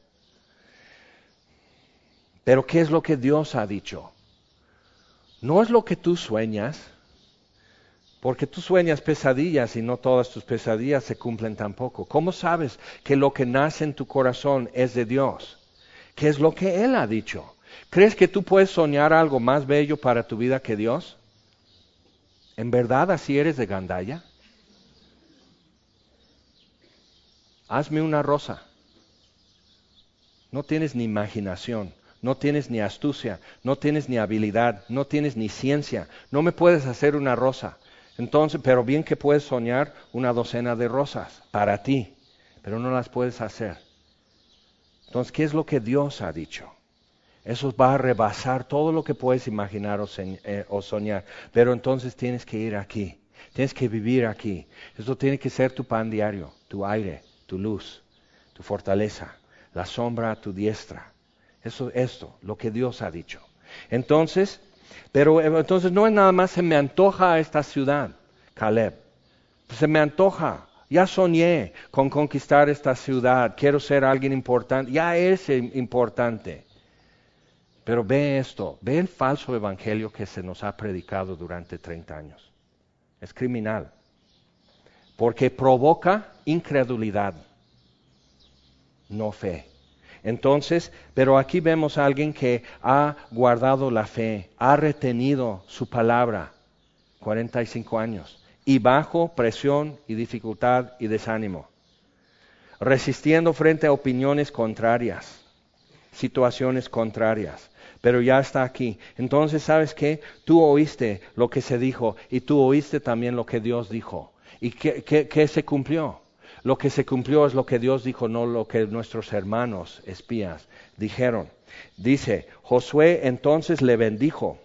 Pero ¿qué es lo que Dios ha dicho? No es lo que tú sueñas, porque tú sueñas pesadillas y no todas tus pesadillas se cumplen tampoco. ¿Cómo sabes que lo que nace en tu corazón es de Dios? ¿Qué es lo que Él ha dicho? ¿Crees que tú puedes soñar algo más bello para tu vida que Dios? ¿En verdad así eres de gandalla? Hazme una rosa. No tienes ni imaginación, no tienes ni astucia, no tienes ni habilidad, no tienes ni ciencia. No me puedes hacer una rosa. Entonces, pero bien que puedes soñar una docena de rosas para ti, pero no las puedes hacer. Entonces, ¿qué es lo que Dios ha dicho? Eso va a rebasar todo lo que puedes imaginar o, se, eh, o soñar. Pero entonces tienes que ir aquí, tienes que vivir aquí. Esto tiene que ser tu pan diario, tu aire, tu luz, tu fortaleza, la sombra a tu diestra. Eso, esto, lo que Dios ha dicho. Entonces, pero entonces no es nada más se me antoja esta ciudad, Caleb. Se me antoja, ya soñé con conquistar esta ciudad, quiero ser alguien importante, ya es importante. Pero ve esto, ve el falso evangelio que se nos ha predicado durante treinta años. Es criminal, porque provoca incredulidad, no fe. Entonces, pero aquí vemos a alguien que ha guardado la fe, ha retenido su palabra, cuarenta y cinco años, y bajo presión y dificultad y desánimo, resistiendo frente a opiniones contrarias, situaciones contrarias, pero ya está aquí. Entonces, ¿sabes qué? Tú oíste lo que se dijo y tú oíste también lo que Dios dijo. ¿Y qué, qué, qué se cumplió? Lo que se cumplió es lo que Dios dijo, no lo que nuestros hermanos espías dijeron. Dice, Josué entonces le bendijo.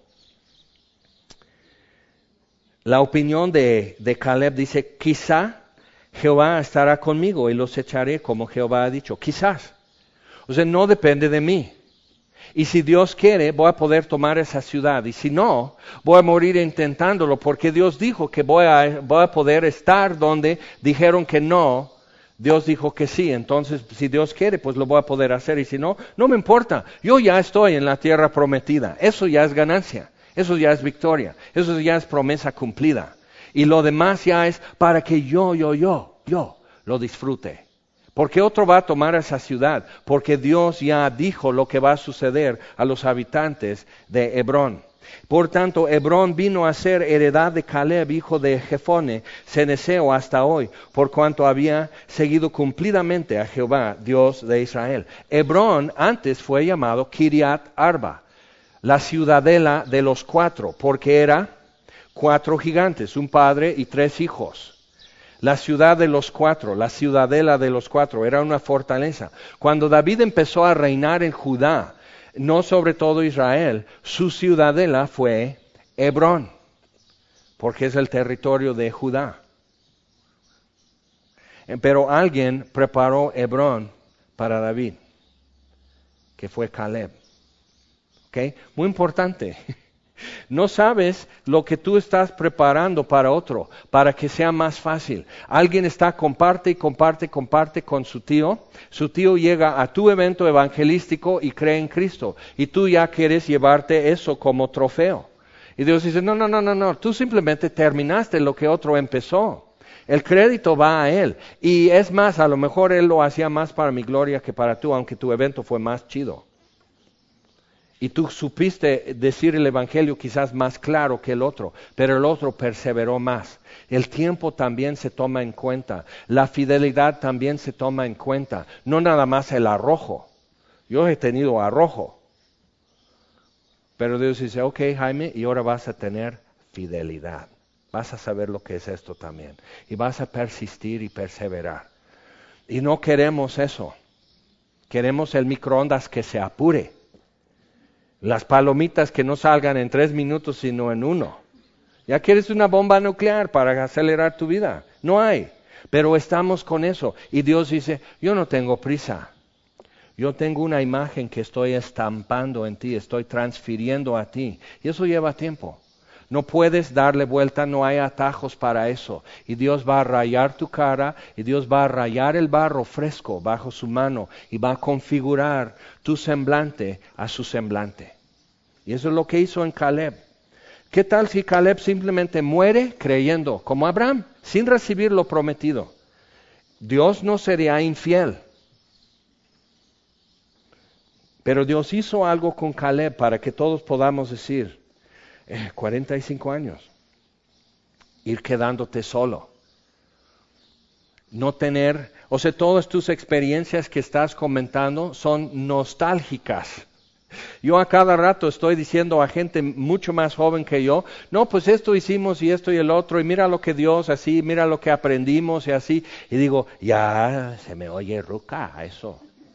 La opinión de, de Caleb dice, quizá Jehová estará conmigo y los echaré como Jehová ha dicho. Quizás. O sea, no depende de mí. Y si Dios quiere, voy a poder tomar esa ciudad. Y si no, voy a morir intentándolo, porque Dios dijo que voy a, voy a poder estar donde dijeron que no. Dios dijo que sí. Entonces, si Dios quiere, pues lo voy a poder hacer. Y si no, no me importa. Yo ya estoy en la tierra prometida. Eso ya es ganancia. Eso ya es victoria. Eso ya es promesa cumplida. Y lo demás ya es para que yo, yo, yo, yo lo disfrute. ¿Por qué otro va a tomar esa ciudad? Porque Dios ya dijo lo que va a suceder a los habitantes de Hebrón. Por tanto, Hebrón vino a ser heredad de Caleb, hijo de Jefone, cenezeo hasta hoy, por cuanto había seguido cumplidamente a Jehová, Dios de Israel. Hebrón antes fue llamado Kiriat Arba, la ciudadela de los cuatro, porque era cuatro gigantes, un padre y tres hijos. La ciudad de los cuatro, la ciudadela de los cuatro, era una fortaleza. Cuando David empezó a reinar en Judá, no sobre todo Israel, su ciudadela fue Hebrón. porque es el territorio de Judá. Pero alguien preparó Hebrón para David, que fue Caleb. ¿Okay? Muy importante. No sabes lo que tú estás preparando para otro, para que sea más fácil. Alguien está, comparte y comparte, comparte con su tío. Su tío llega a tu evento evangelístico y cree en Cristo. Y tú ya quieres llevarte eso como trofeo. Y Dios dice, no, no, no, no, no. Tú simplemente terminaste lo que otro empezó. El crédito va a él. Y es más, a lo mejor él lo hacía más para mi gloria que para tú, aunque tu evento fue más chido. Y tú supiste decir el evangelio quizás más claro que el otro, pero el otro perseveró más. El tiempo también se toma en cuenta, la fidelidad también se toma en cuenta, no nada más el arrojo. Yo he tenido arrojo, pero Dios dice, ok Jaime, y ahora vas a tener fidelidad. Vas a saber lo que es esto también. Y vas a persistir y perseverar. Y no queremos eso. Queremos el microondas que se apure. Las palomitas que no salgan en tres minutos sino en uno. Ya quieres una bomba nuclear para acelerar tu vida. No hay. Pero estamos con eso. Y Dios dice, yo no tengo prisa. Yo tengo una imagen que estoy estampando en ti, estoy transfiriendo a ti. Y eso lleva tiempo. No puedes darle vuelta, no hay atajos para eso. Y Dios va a rayar tu cara y Dios va a rayar el barro fresco bajo su mano y va a configurar tu semblante a su semblante. Y eso es lo que hizo en Caleb. ¿Qué tal si Caleb simplemente muere creyendo, como Abraham, sin recibir lo prometido? Dios no sería infiel. Pero Dios hizo algo con Caleb para que todos podamos decir, Eh, cuarenta y cinco años, ir quedándote solo, no tener, o sea, todas tus experiencias que estás comentando son nostálgicas. Yo a cada rato estoy diciendo a gente mucho más joven que yo, no, pues esto hicimos y esto y el otro, y mira lo que Dios así, mira lo que aprendimos y así, y digo, ya se me oye ruca eso.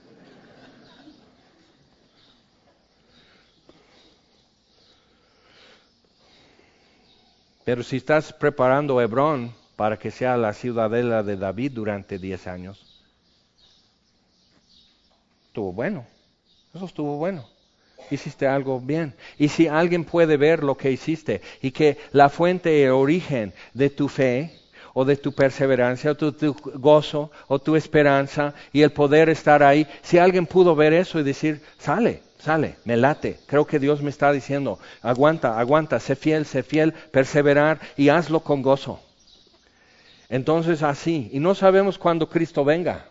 Pero si estás preparando Hebrón para que sea la ciudadela de David durante diez años, estuvo bueno, eso estuvo bueno, hiciste algo bien. Y si alguien puede ver lo que hiciste y que la fuente y el origen de tu fe o de tu perseverancia o tu, tu gozo o tu esperanza y el poder estar ahí, si alguien pudo ver eso y decir, sale. Sale, me late, creo que Dios me está diciendo, aguanta, aguanta, sé fiel, sé fiel, perseverar y hazlo con gozo. Entonces así, y no sabemos cuándo Cristo venga,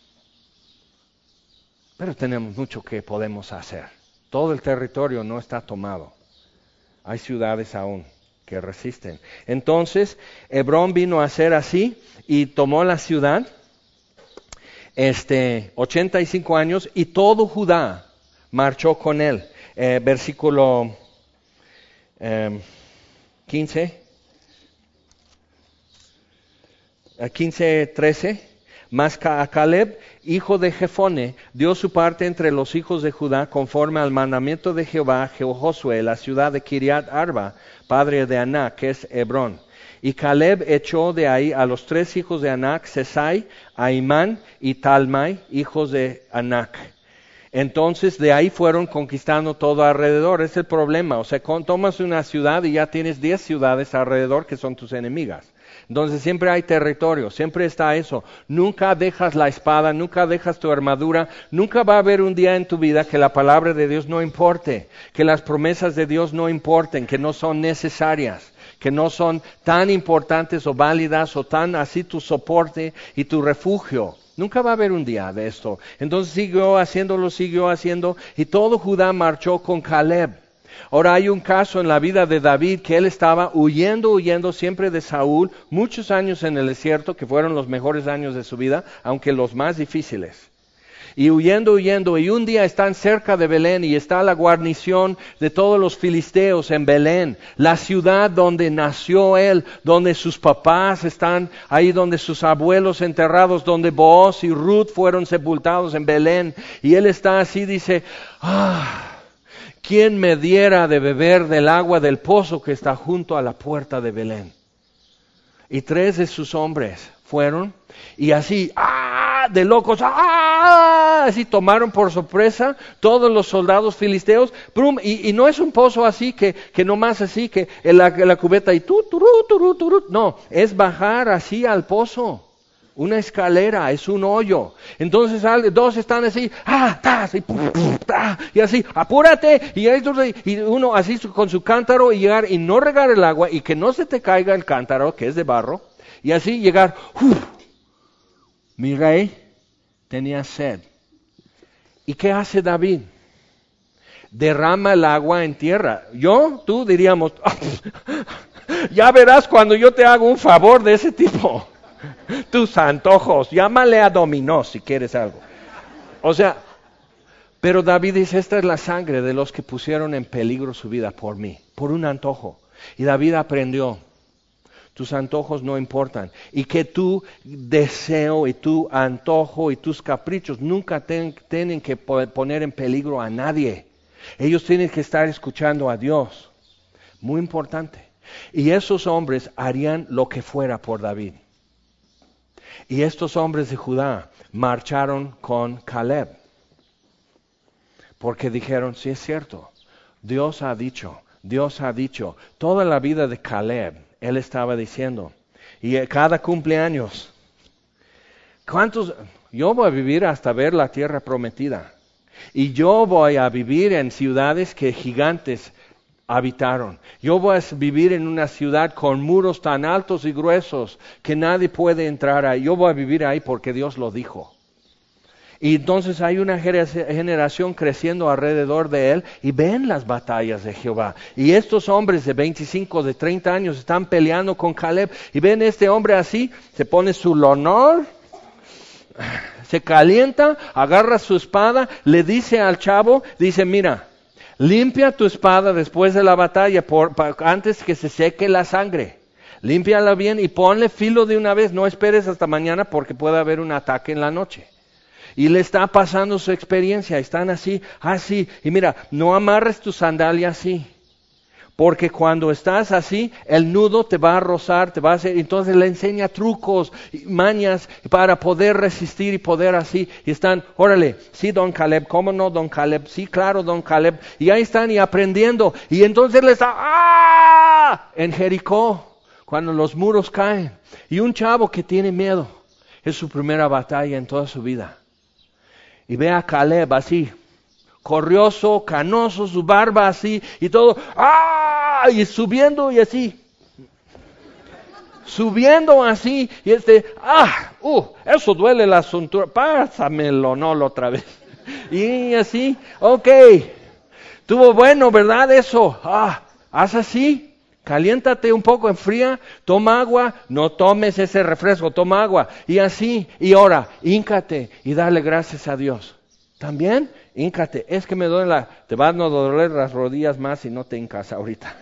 pero tenemos mucho que podemos hacer. Todo el territorio no está tomado, hay ciudades aún que resisten. Entonces, Hebrón vino a ser así y tomó la ciudad, este, ochenta y cinco años, y todo Judá marchó con él. Eh, versículo eh, quince, quince, trece. Mas a Caleb, hijo de Jefone, dio su parte entre los hijos de Judá conforme al mandamiento de Jehová, Josué, la ciudad de Kiriat Arba, padre de Anac, que es Hebrón. Y Caleb echó de ahí a los tres hijos de Anac, Sesai, Ahimán y Talmai, hijos de Anac. Entonces de ahí fueron conquistando todo alrededor. Es el problema. O sea, con, tomas una ciudad y ya tienes diez ciudades alrededor que son tus enemigas. Entonces siempre hay territorio, siempre está eso. Nunca dejas la espada, nunca dejas tu armadura. Nunca va a haber un día en tu vida que la palabra de Dios no importe, que las promesas de Dios no importen, que no son necesarias, que no son tan importantes o válidas o tan así tu soporte y tu refugio. Nunca va a haber un día de esto. Entonces siguió haciéndolo, siguió haciendo, y todo Judá marchó con Caleb. Ahora hay un caso en la vida de David que él estaba huyendo, huyendo siempre de Saúl, muchos años en el desierto, que fueron los mejores años de su vida, aunque los más difíciles. Y huyendo, huyendo, y un día están cerca de Belén y está la guarnición de todos los filisteos en Belén, la ciudad donde nació él, donde sus papás están, ahí donde sus abuelos enterrados, donde Booz y Ruth fueron sepultados en Belén. Y él está así, dice, ah, ¿quién me diera de beber del agua del pozo que está junto a la puerta de Belén? Y tres de sus hombres fueron y así, ¡ah! De locos, ¡ah! Así tomaron por sorpresa todos los soldados filisteos, ¡prum! Y, y no es un pozo así que, que nomás así que en la, en la cubeta y tú, turú, turú, turú. No, es bajar así al pozo. Una escalera, es un hoyo. Entonces dos están así, ah, tas, y, pum, pum, ta, y así, apúrate, y, y uno así con su cántaro y llegar y no regar el agua y que no se te caiga el cántaro, que es de barro, y así llegar, ¡uf! Mi rey tenía sed. ¿Y qué hace David? Derrama el agua en tierra. Yo, tú diríamos, ya verás cuando yo te hago un favor de ese tipo. Tus antojos, llámale a dominó si quieres algo. O sea, pero David dice, esta es la sangre de los que pusieron en peligro su vida por mí, por un antojo. Y David aprendió, tus antojos no importan. Y que tu deseo y tu antojo y tus caprichos nunca ten, tienen que poner en peligro a nadie. Ellos tienen que estar escuchando a Dios. Muy importante. Y esos hombres harían lo que fuera por David. Y estos hombres de Judá marcharon con Caleb, porque dijeron, sí es cierto, Dios ha dicho, Dios ha dicho, toda la vida de Caleb, él estaba diciendo, y cada cumpleaños, ¿cuántos? Yo voy a vivir hasta ver la tierra prometida, y yo voy a vivir en ciudades que gigantes habitaron. Yo voy a vivir en una ciudad con muros tan altos y gruesos que nadie puede entrar ahí. Yo voy a vivir ahí porque Dios lo dijo. Y entonces hay una generación creciendo alrededor de él y ven las batallas de Jehová. Y estos hombres de veinticinco, de treinta años están peleando con Caleb y ven este hombre así, se pone su lonor, se calienta, agarra su espada, le dice al chavo, dice, mira, limpia tu espada después de la batalla, por, pa, antes que se seque la sangre. Límpiala bien y ponle filo de una vez. No esperes hasta mañana porque puede haber un ataque en la noche. Y le está pasando su experiencia. Están así, así. Y mira, no amarres tu sandalia así. Porque cuando estás así, el nudo te va a rozar, te va a hacer, entonces le enseña trucos, mañas para poder resistir y poder así. Y están, órale, sí, don Caleb, ¿cómo no, don Caleb? Sí, claro, don Caleb. Y ahí están y aprendiendo. Y entonces les está, ¡ah! En Jericó, cuando los muros caen. Y un chavo que tiene miedo, es su primera batalla en toda su vida. Y ve a Caleb así, corrioso, canoso, su barba así y todo, ¡ah! Y subiendo y así, subiendo así, y este, ¡ah! ¡Uh! Eso duele la cintura, pásamelo, no, la otra vez. Y así, ok, estuvo bueno, ¿verdad? Eso, ah, haz así, caliéntate un poco, enfría, toma agua, no tomes ese refresco, toma agua, y así, y ahora, híncate y dale gracias a Dios. ¿También? Híncate, es que me duele la, te van a doler las rodillas más si no te hincas ahorita.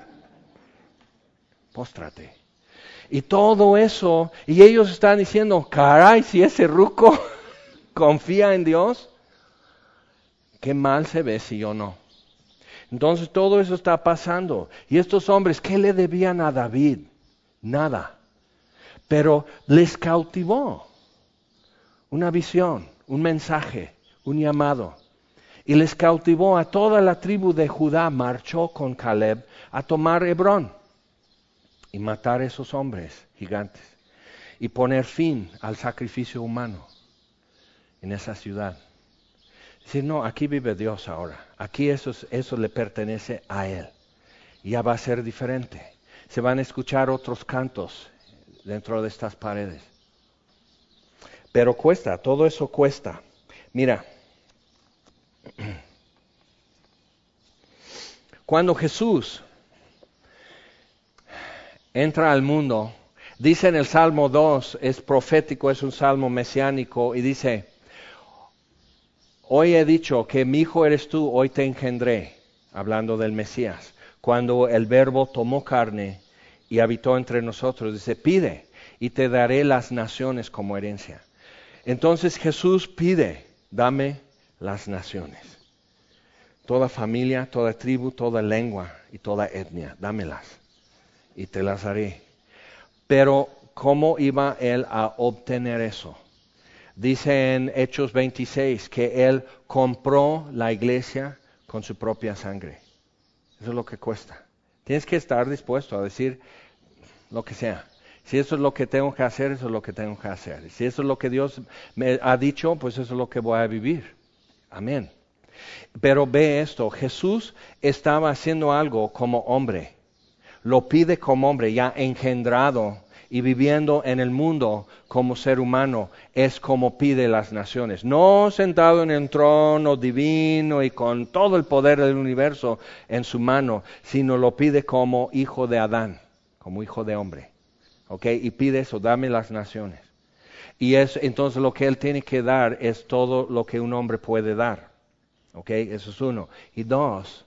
Póstrate. Y todo eso, y ellos están diciendo, caray, si ese ruco confía en Dios, qué mal se ve si yo no. Entonces todo eso está pasando. Y estos hombres, ¿qué le debían a David? Nada. Pero les cautivó una visión, un mensaje, un llamado. Y les cautivó a toda la tribu de Judá, marchó con Caleb a tomar Hebrón y matar a esos hombres gigantes y poner fin al sacrificio humano en esa ciudad. Decir, no, aquí vive Dios ahora, aquí eso, eso le pertenece a Él. Y ya va a ser diferente. Se van a escuchar otros cantos dentro de estas paredes. Pero cuesta, todo eso cuesta. Mira, cuando Jesús entra al mundo, dice en el Salmo dos, es profético, es un salmo mesiánico, y dice, hoy he dicho que mi hijo eres tú, hoy te engendré, hablando del Mesías. Cuando el Verbo tomó carne y habitó entre nosotros, dice, pide y te daré las naciones como herencia. Entonces Jesús pide, dame las naciones. toda familia, toda tribu, toda lengua y toda etnia, dámelas y te las haré. Pero, ¿cómo iba él a obtener eso? Dice en Hechos veintiséis que él compró la iglesia con su propia sangre. Eso es lo que cuesta. Tienes que estar dispuesto a decir lo que sea. Si eso es lo que tengo que hacer, eso es lo que tengo que hacer. Si eso es lo que Dios me ha dicho, pues eso es lo que voy a vivir. Amén. Pero ve esto, Jesús estaba haciendo algo como hombre. Lo pide como hombre, ya engendrado y viviendo en el mundo como ser humano, es como pide las naciones. No sentado en el trono divino y con todo el poder del universo en su mano, sino lo pide como hijo de Adán, como hijo de hombre. ¿Ok? Y pide eso, dame las naciones. Y es, entonces lo que él tiene que dar es todo lo que un hombre puede dar. ¿Ok? Eso es uno. Y dos,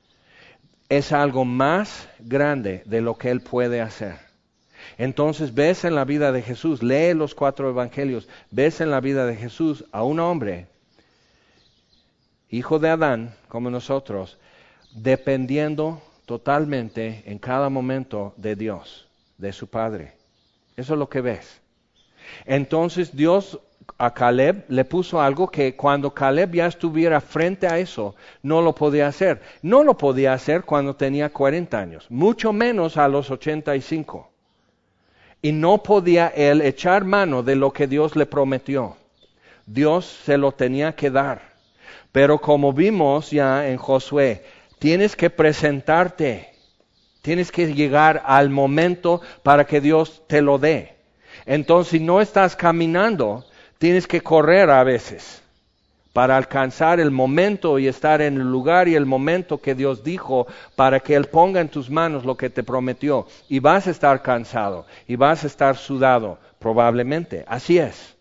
es algo más grande de lo que él puede hacer. Entonces ves en la vida de Jesús, lee los cuatro evangelios, ves en la vida de Jesús a un hombre, hijo de Adán, como nosotros, dependiendo totalmente en cada momento de Dios, de su Padre. Eso es lo que ves. Entonces Dios a Caleb le puso algo que cuando Caleb ya estuviera frente a eso, no lo podía hacer. No lo podía hacer cuando tenía cuarenta años, mucho menos a los ochenta y cinco. Y no podía él echar mano de lo que Dios le prometió. Dios se lo tenía que dar. Pero como vimos ya en Josué, tienes que presentarte. Tienes que llegar al momento para que Dios te lo dé. Entonces, si no estás caminando, tienes que correr a veces para alcanzar el momento y estar en el lugar y el momento que Dios dijo para que Él ponga en tus manos lo que te prometió. Y vas a estar cansado y vas a estar sudado, probablemente. Así es.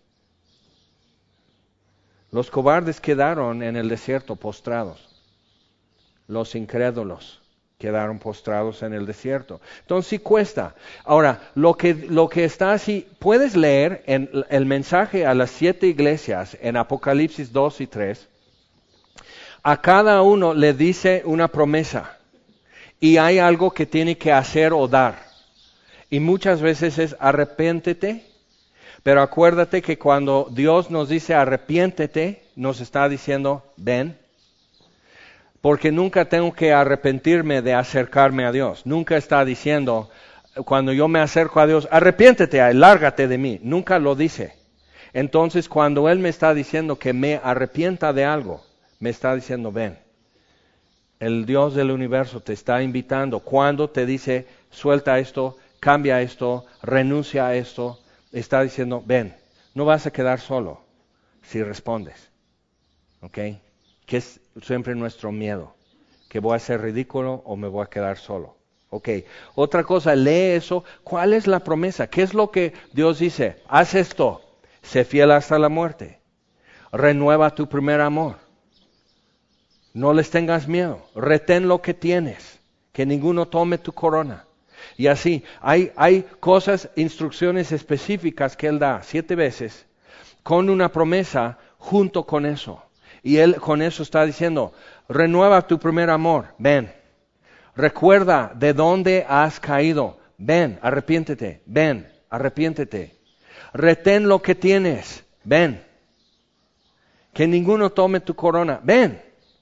Los cobardes quedaron en el desierto postrados. Los incrédulos quedaron postrados en el desierto. Entonces sí cuesta. Ahora, lo que, lo que está así, puedes leer en el mensaje a las siete iglesias en Apocalipsis dos y tres. A cada uno le dice una promesa y hay algo que tiene que hacer o dar. Y muchas veces es arrepiéntete, pero acuérdate que cuando Dios nos dice arrepiéntete, nos está diciendo ven. Porque nunca tengo que arrepentirme de acercarme a Dios. Nunca está diciendo, cuando yo me acerco a Dios, arrepiéntete, lárgate de mí. Nunca lo dice. Entonces, cuando Él me está diciendo que me arrepienta de algo, me está diciendo, ven. El Dios del universo te está invitando. Cuando te dice, suelta esto, cambia esto, renuncia a esto, está diciendo, ven. No vas a quedar solo si respondes. ¿Ok? Que es siempre nuestro miedo, que voy a ser ridículo o me voy a quedar solo. Ok, otra cosa, lee eso. ¿Cuál es la promesa? ¿Qué es lo que Dios dice? Haz esto, sé fiel hasta la muerte, renueva tu primer amor, no les tengas miedo, retén lo que tienes, que ninguno tome tu corona. Y así, hay, hay cosas, instrucciones específicas que Él da siete veces, con una promesa junto con eso. Y Él con eso está diciendo, renueva tu primer amor, ven. Recuerda de dónde has caído, ven, arrepiéntete, ven, arrepiéntete. Retén lo que tienes, ven. Que ninguno tome tu corona, ven.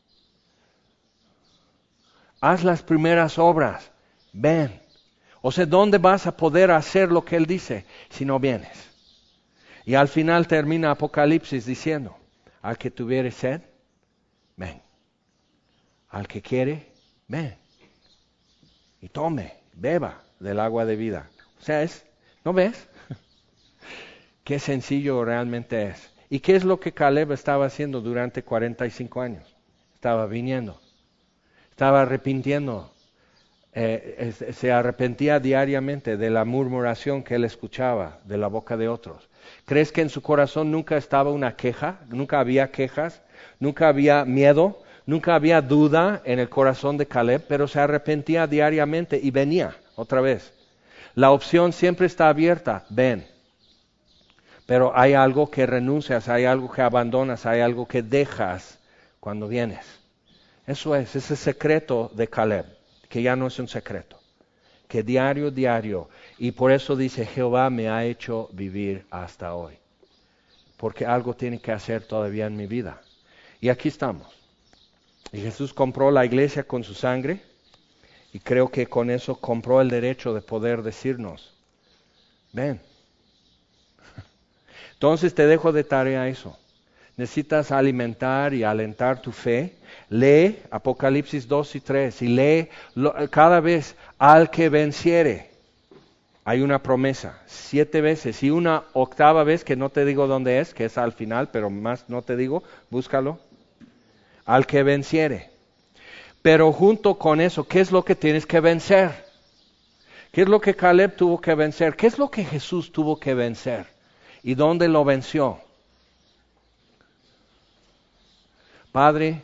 Haz las primeras obras, ven. O sea, ¿dónde vas a poder hacer lo que Él dice si no vienes? Y al final termina Apocalipsis diciendo, al que tuviere sed, ven. Al que quiere, ven. Y tome, beba del agua de vida. O sea, es, ¿no ves? Qué sencillo realmente es. ¿Y qué es lo que Caleb estaba haciendo durante cuarenta y cinco años? Estaba viniendo. Estaba arrepintiendo. Eh, eh, se arrepentía diariamente de la murmuración que él escuchaba de la boca de otros. ¿Crees que en su corazón nunca estaba una queja? ¿Nunca había quejas? ¿Nunca había miedo? ¿Nunca había duda en el corazón de Caleb? Pero se arrepentía diariamente y venía otra vez. La opción siempre está abierta, ven. Pero hay algo que renuncias, hay algo que abandonas, hay algo que dejas cuando vienes. Eso es, ese secreto de Caleb, que ya no es un secreto, que diario, diario, y por eso dice, Jehová me ha hecho vivir hasta hoy, porque algo tiene que hacer todavía en mi vida. Y aquí estamos. Y Jesús compró la iglesia con su sangre, y creo que con eso compró el derecho de poder decirnos, ven. Entonces te dejo de tarea eso. Necesitas alimentar y alentar tu fe. Lee Apocalipsis dos y tres y lee lo, cada vez al que venciere. Hay una promesa, siete veces y una octava vez que no te digo dónde es, que es al final, pero más no te digo, búscalo. Al que venciere. Pero junto con eso, ¿qué es lo que tienes que vencer? ¿Qué es lo que Caleb tuvo que vencer? ¿Qué es lo que Jesús tuvo que vencer? ¿Y dónde lo venció? Padre,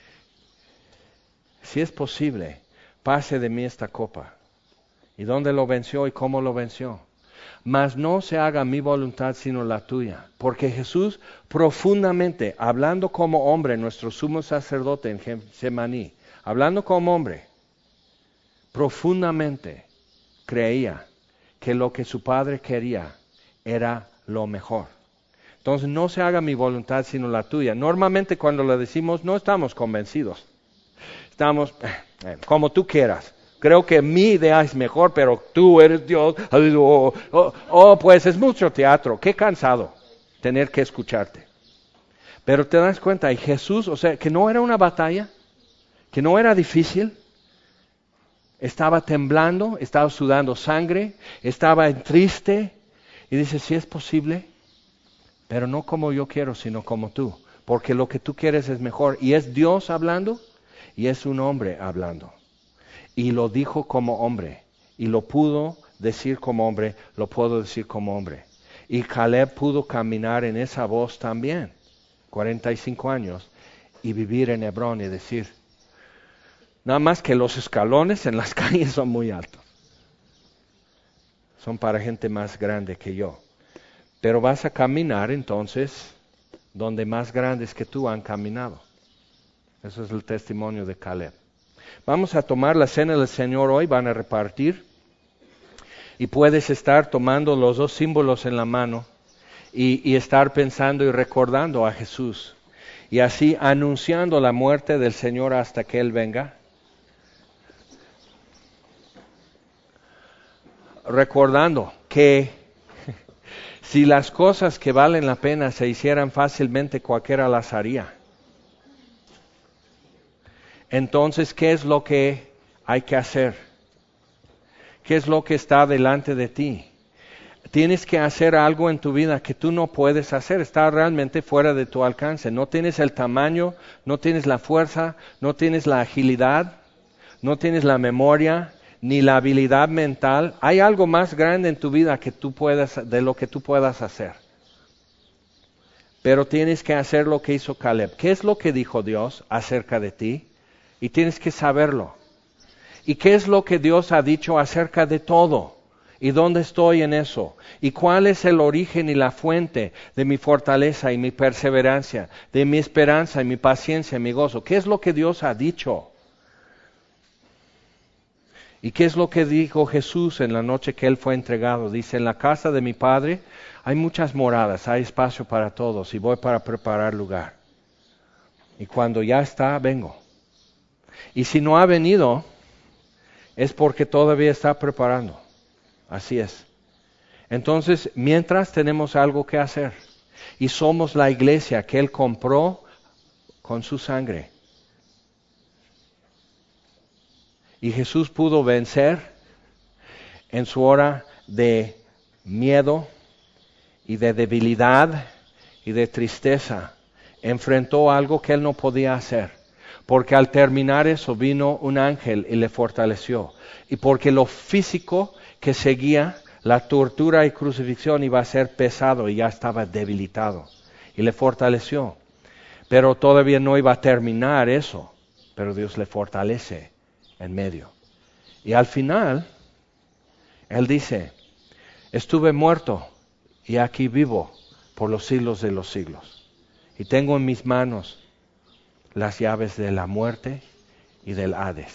si es posible, pase de mí esta copa. ¿Y dónde lo venció y cómo lo venció? Mas no se haga mi voluntad sino la tuya. Porque Jesús profundamente, hablando como hombre, nuestro sumo sacerdote en Getsemaní, hablando como hombre, profundamente creía que lo que su Padre quería era lo mejor. Entonces no se haga mi voluntad sino la tuya. Normalmente cuando lo decimos no estamos convencidos. Estamos eh, como tú quieras. Creo que mi idea es mejor, pero tú eres Dios. Oh, oh, oh, pues es mucho teatro. Qué cansado tener que escucharte. Pero te das cuenta, y Jesús, o sea, que no era una batalla, que no era difícil. Estaba temblando, estaba sudando sangre, estaba triste. Y dice, si es posible, pero no como yo quiero, sino como tú. Porque lo que tú quieres es mejor. Y es Dios hablando y es un hombre hablando. Y lo dijo como hombre. Y lo pudo decir como hombre, lo puedo decir como hombre. Y Caleb pudo caminar en esa voz también, cuarenta y cinco años, y vivir en Hebrón y decir, nada más que los escalones en las calles son muy altos. Son para gente más grande que yo. Pero vas a caminar entonces donde más grandes que tú han caminado. Eso es el testimonio de Caleb. Vamos a tomar la cena del Señor hoy, van a repartir. Y puedes estar tomando los dos símbolos en la mano y, y estar pensando y recordando a Jesús. Y así anunciando la muerte del Señor hasta que Él venga. Recordando que si las cosas que valen la pena se hicieran fácilmente, cualquiera las haría. Entonces, ¿qué es lo que hay que hacer? ¿Qué es lo que está delante de ti? Tienes que hacer algo en tu vida que tú no puedes hacer, está realmente fuera de tu alcance. No tienes el tamaño, no tienes la fuerza, no tienes la agilidad, no tienes la memoria, ni la habilidad mental. Hay algo más grande en tu vida que tú puedas, de lo que tú puedas hacer. Pero tienes que hacer lo que hizo Caleb. ¿Qué es lo que dijo Dios acerca de ti? Y tienes que saberlo. ¿Y qué es lo que Dios ha dicho acerca de todo? ¿Y dónde estoy en eso? ¿Y cuál es el origen y la fuente de mi fortaleza y mi perseverancia, de mi esperanza y mi paciencia y mi gozo? ¿Qué es lo que Dios ha dicho? ¿Y qué es lo que dijo Jesús en la noche que Él fue entregado? Dice, en la casa de mi Padre hay muchas moradas, hay espacio para todos y voy para preparar lugar. Y cuando ya está, vengo. Y si no ha venido, es porque todavía está preparando. Así es. Entonces, mientras tenemos algo que hacer. Y somos la iglesia que Él compró con su sangre. Y Jesús pudo vencer en su hora de miedo y de debilidad y de tristeza. Enfrentó algo que Él no podía hacer. Porque al terminar eso vino un ángel y le fortaleció. Y porque lo físico que seguía, la tortura y crucifixión iba a ser pesado y ya estaba debilitado. Y le fortaleció. Pero todavía no iba a terminar eso. Pero Dios le fortalece en medio. Y al final, Él dice, estuve muerto y aquí vivo por los siglos de los siglos. Y tengo en mis manos las llaves de la muerte y del Hades.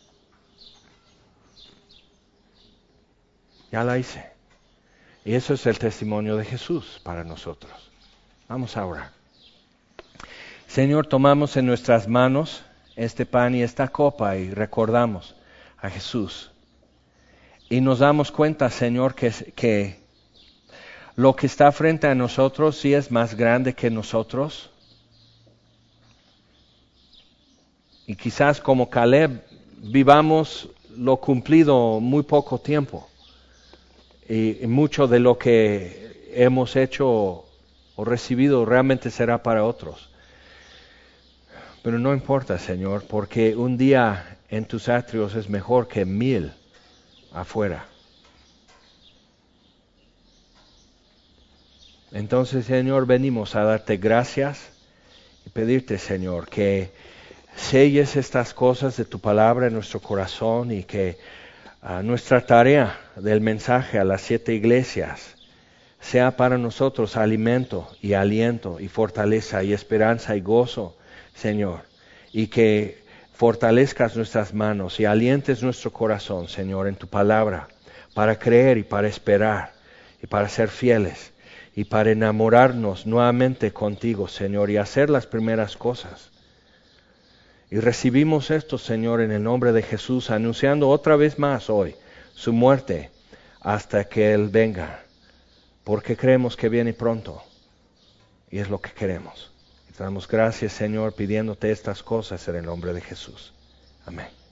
Ya la hice. Y eso es el testimonio de Jesús para nosotros. Vamos a orar. Señor, tomamos en nuestras manos este pan y esta copa y recordamos a Jesús. Y nos damos cuenta, Señor, que, que lo que está frente a nosotros sí es más grande que nosotros. Y quizás como Caleb vivamos lo cumplido muy poco tiempo. Y, y mucho de lo que hemos hecho o, o recibido realmente será para otros. Pero no importa, Señor, porque un día en tus atrios es mejor que mil afuera. Entonces, Señor, venimos a darte gracias y pedirte, Señor, que selles estas cosas de tu palabra en nuestro corazón y que uh, nuestra tarea del mensaje a las siete iglesias sea para nosotros alimento y aliento y fortaleza y esperanza y gozo, Señor, y que fortalezcas nuestras manos y alientes nuestro corazón, Señor, en tu palabra, para creer y para esperar y para ser fieles y para enamorarnos nuevamente contigo, Señor, y hacer las primeras cosas. Y recibimos esto, Señor, en el nombre de Jesús, anunciando otra vez más hoy su muerte hasta que Él venga, porque creemos que viene pronto y es lo que queremos. Te damos gracias, Señor, pidiéndote estas cosas en el nombre de Jesús. Amén.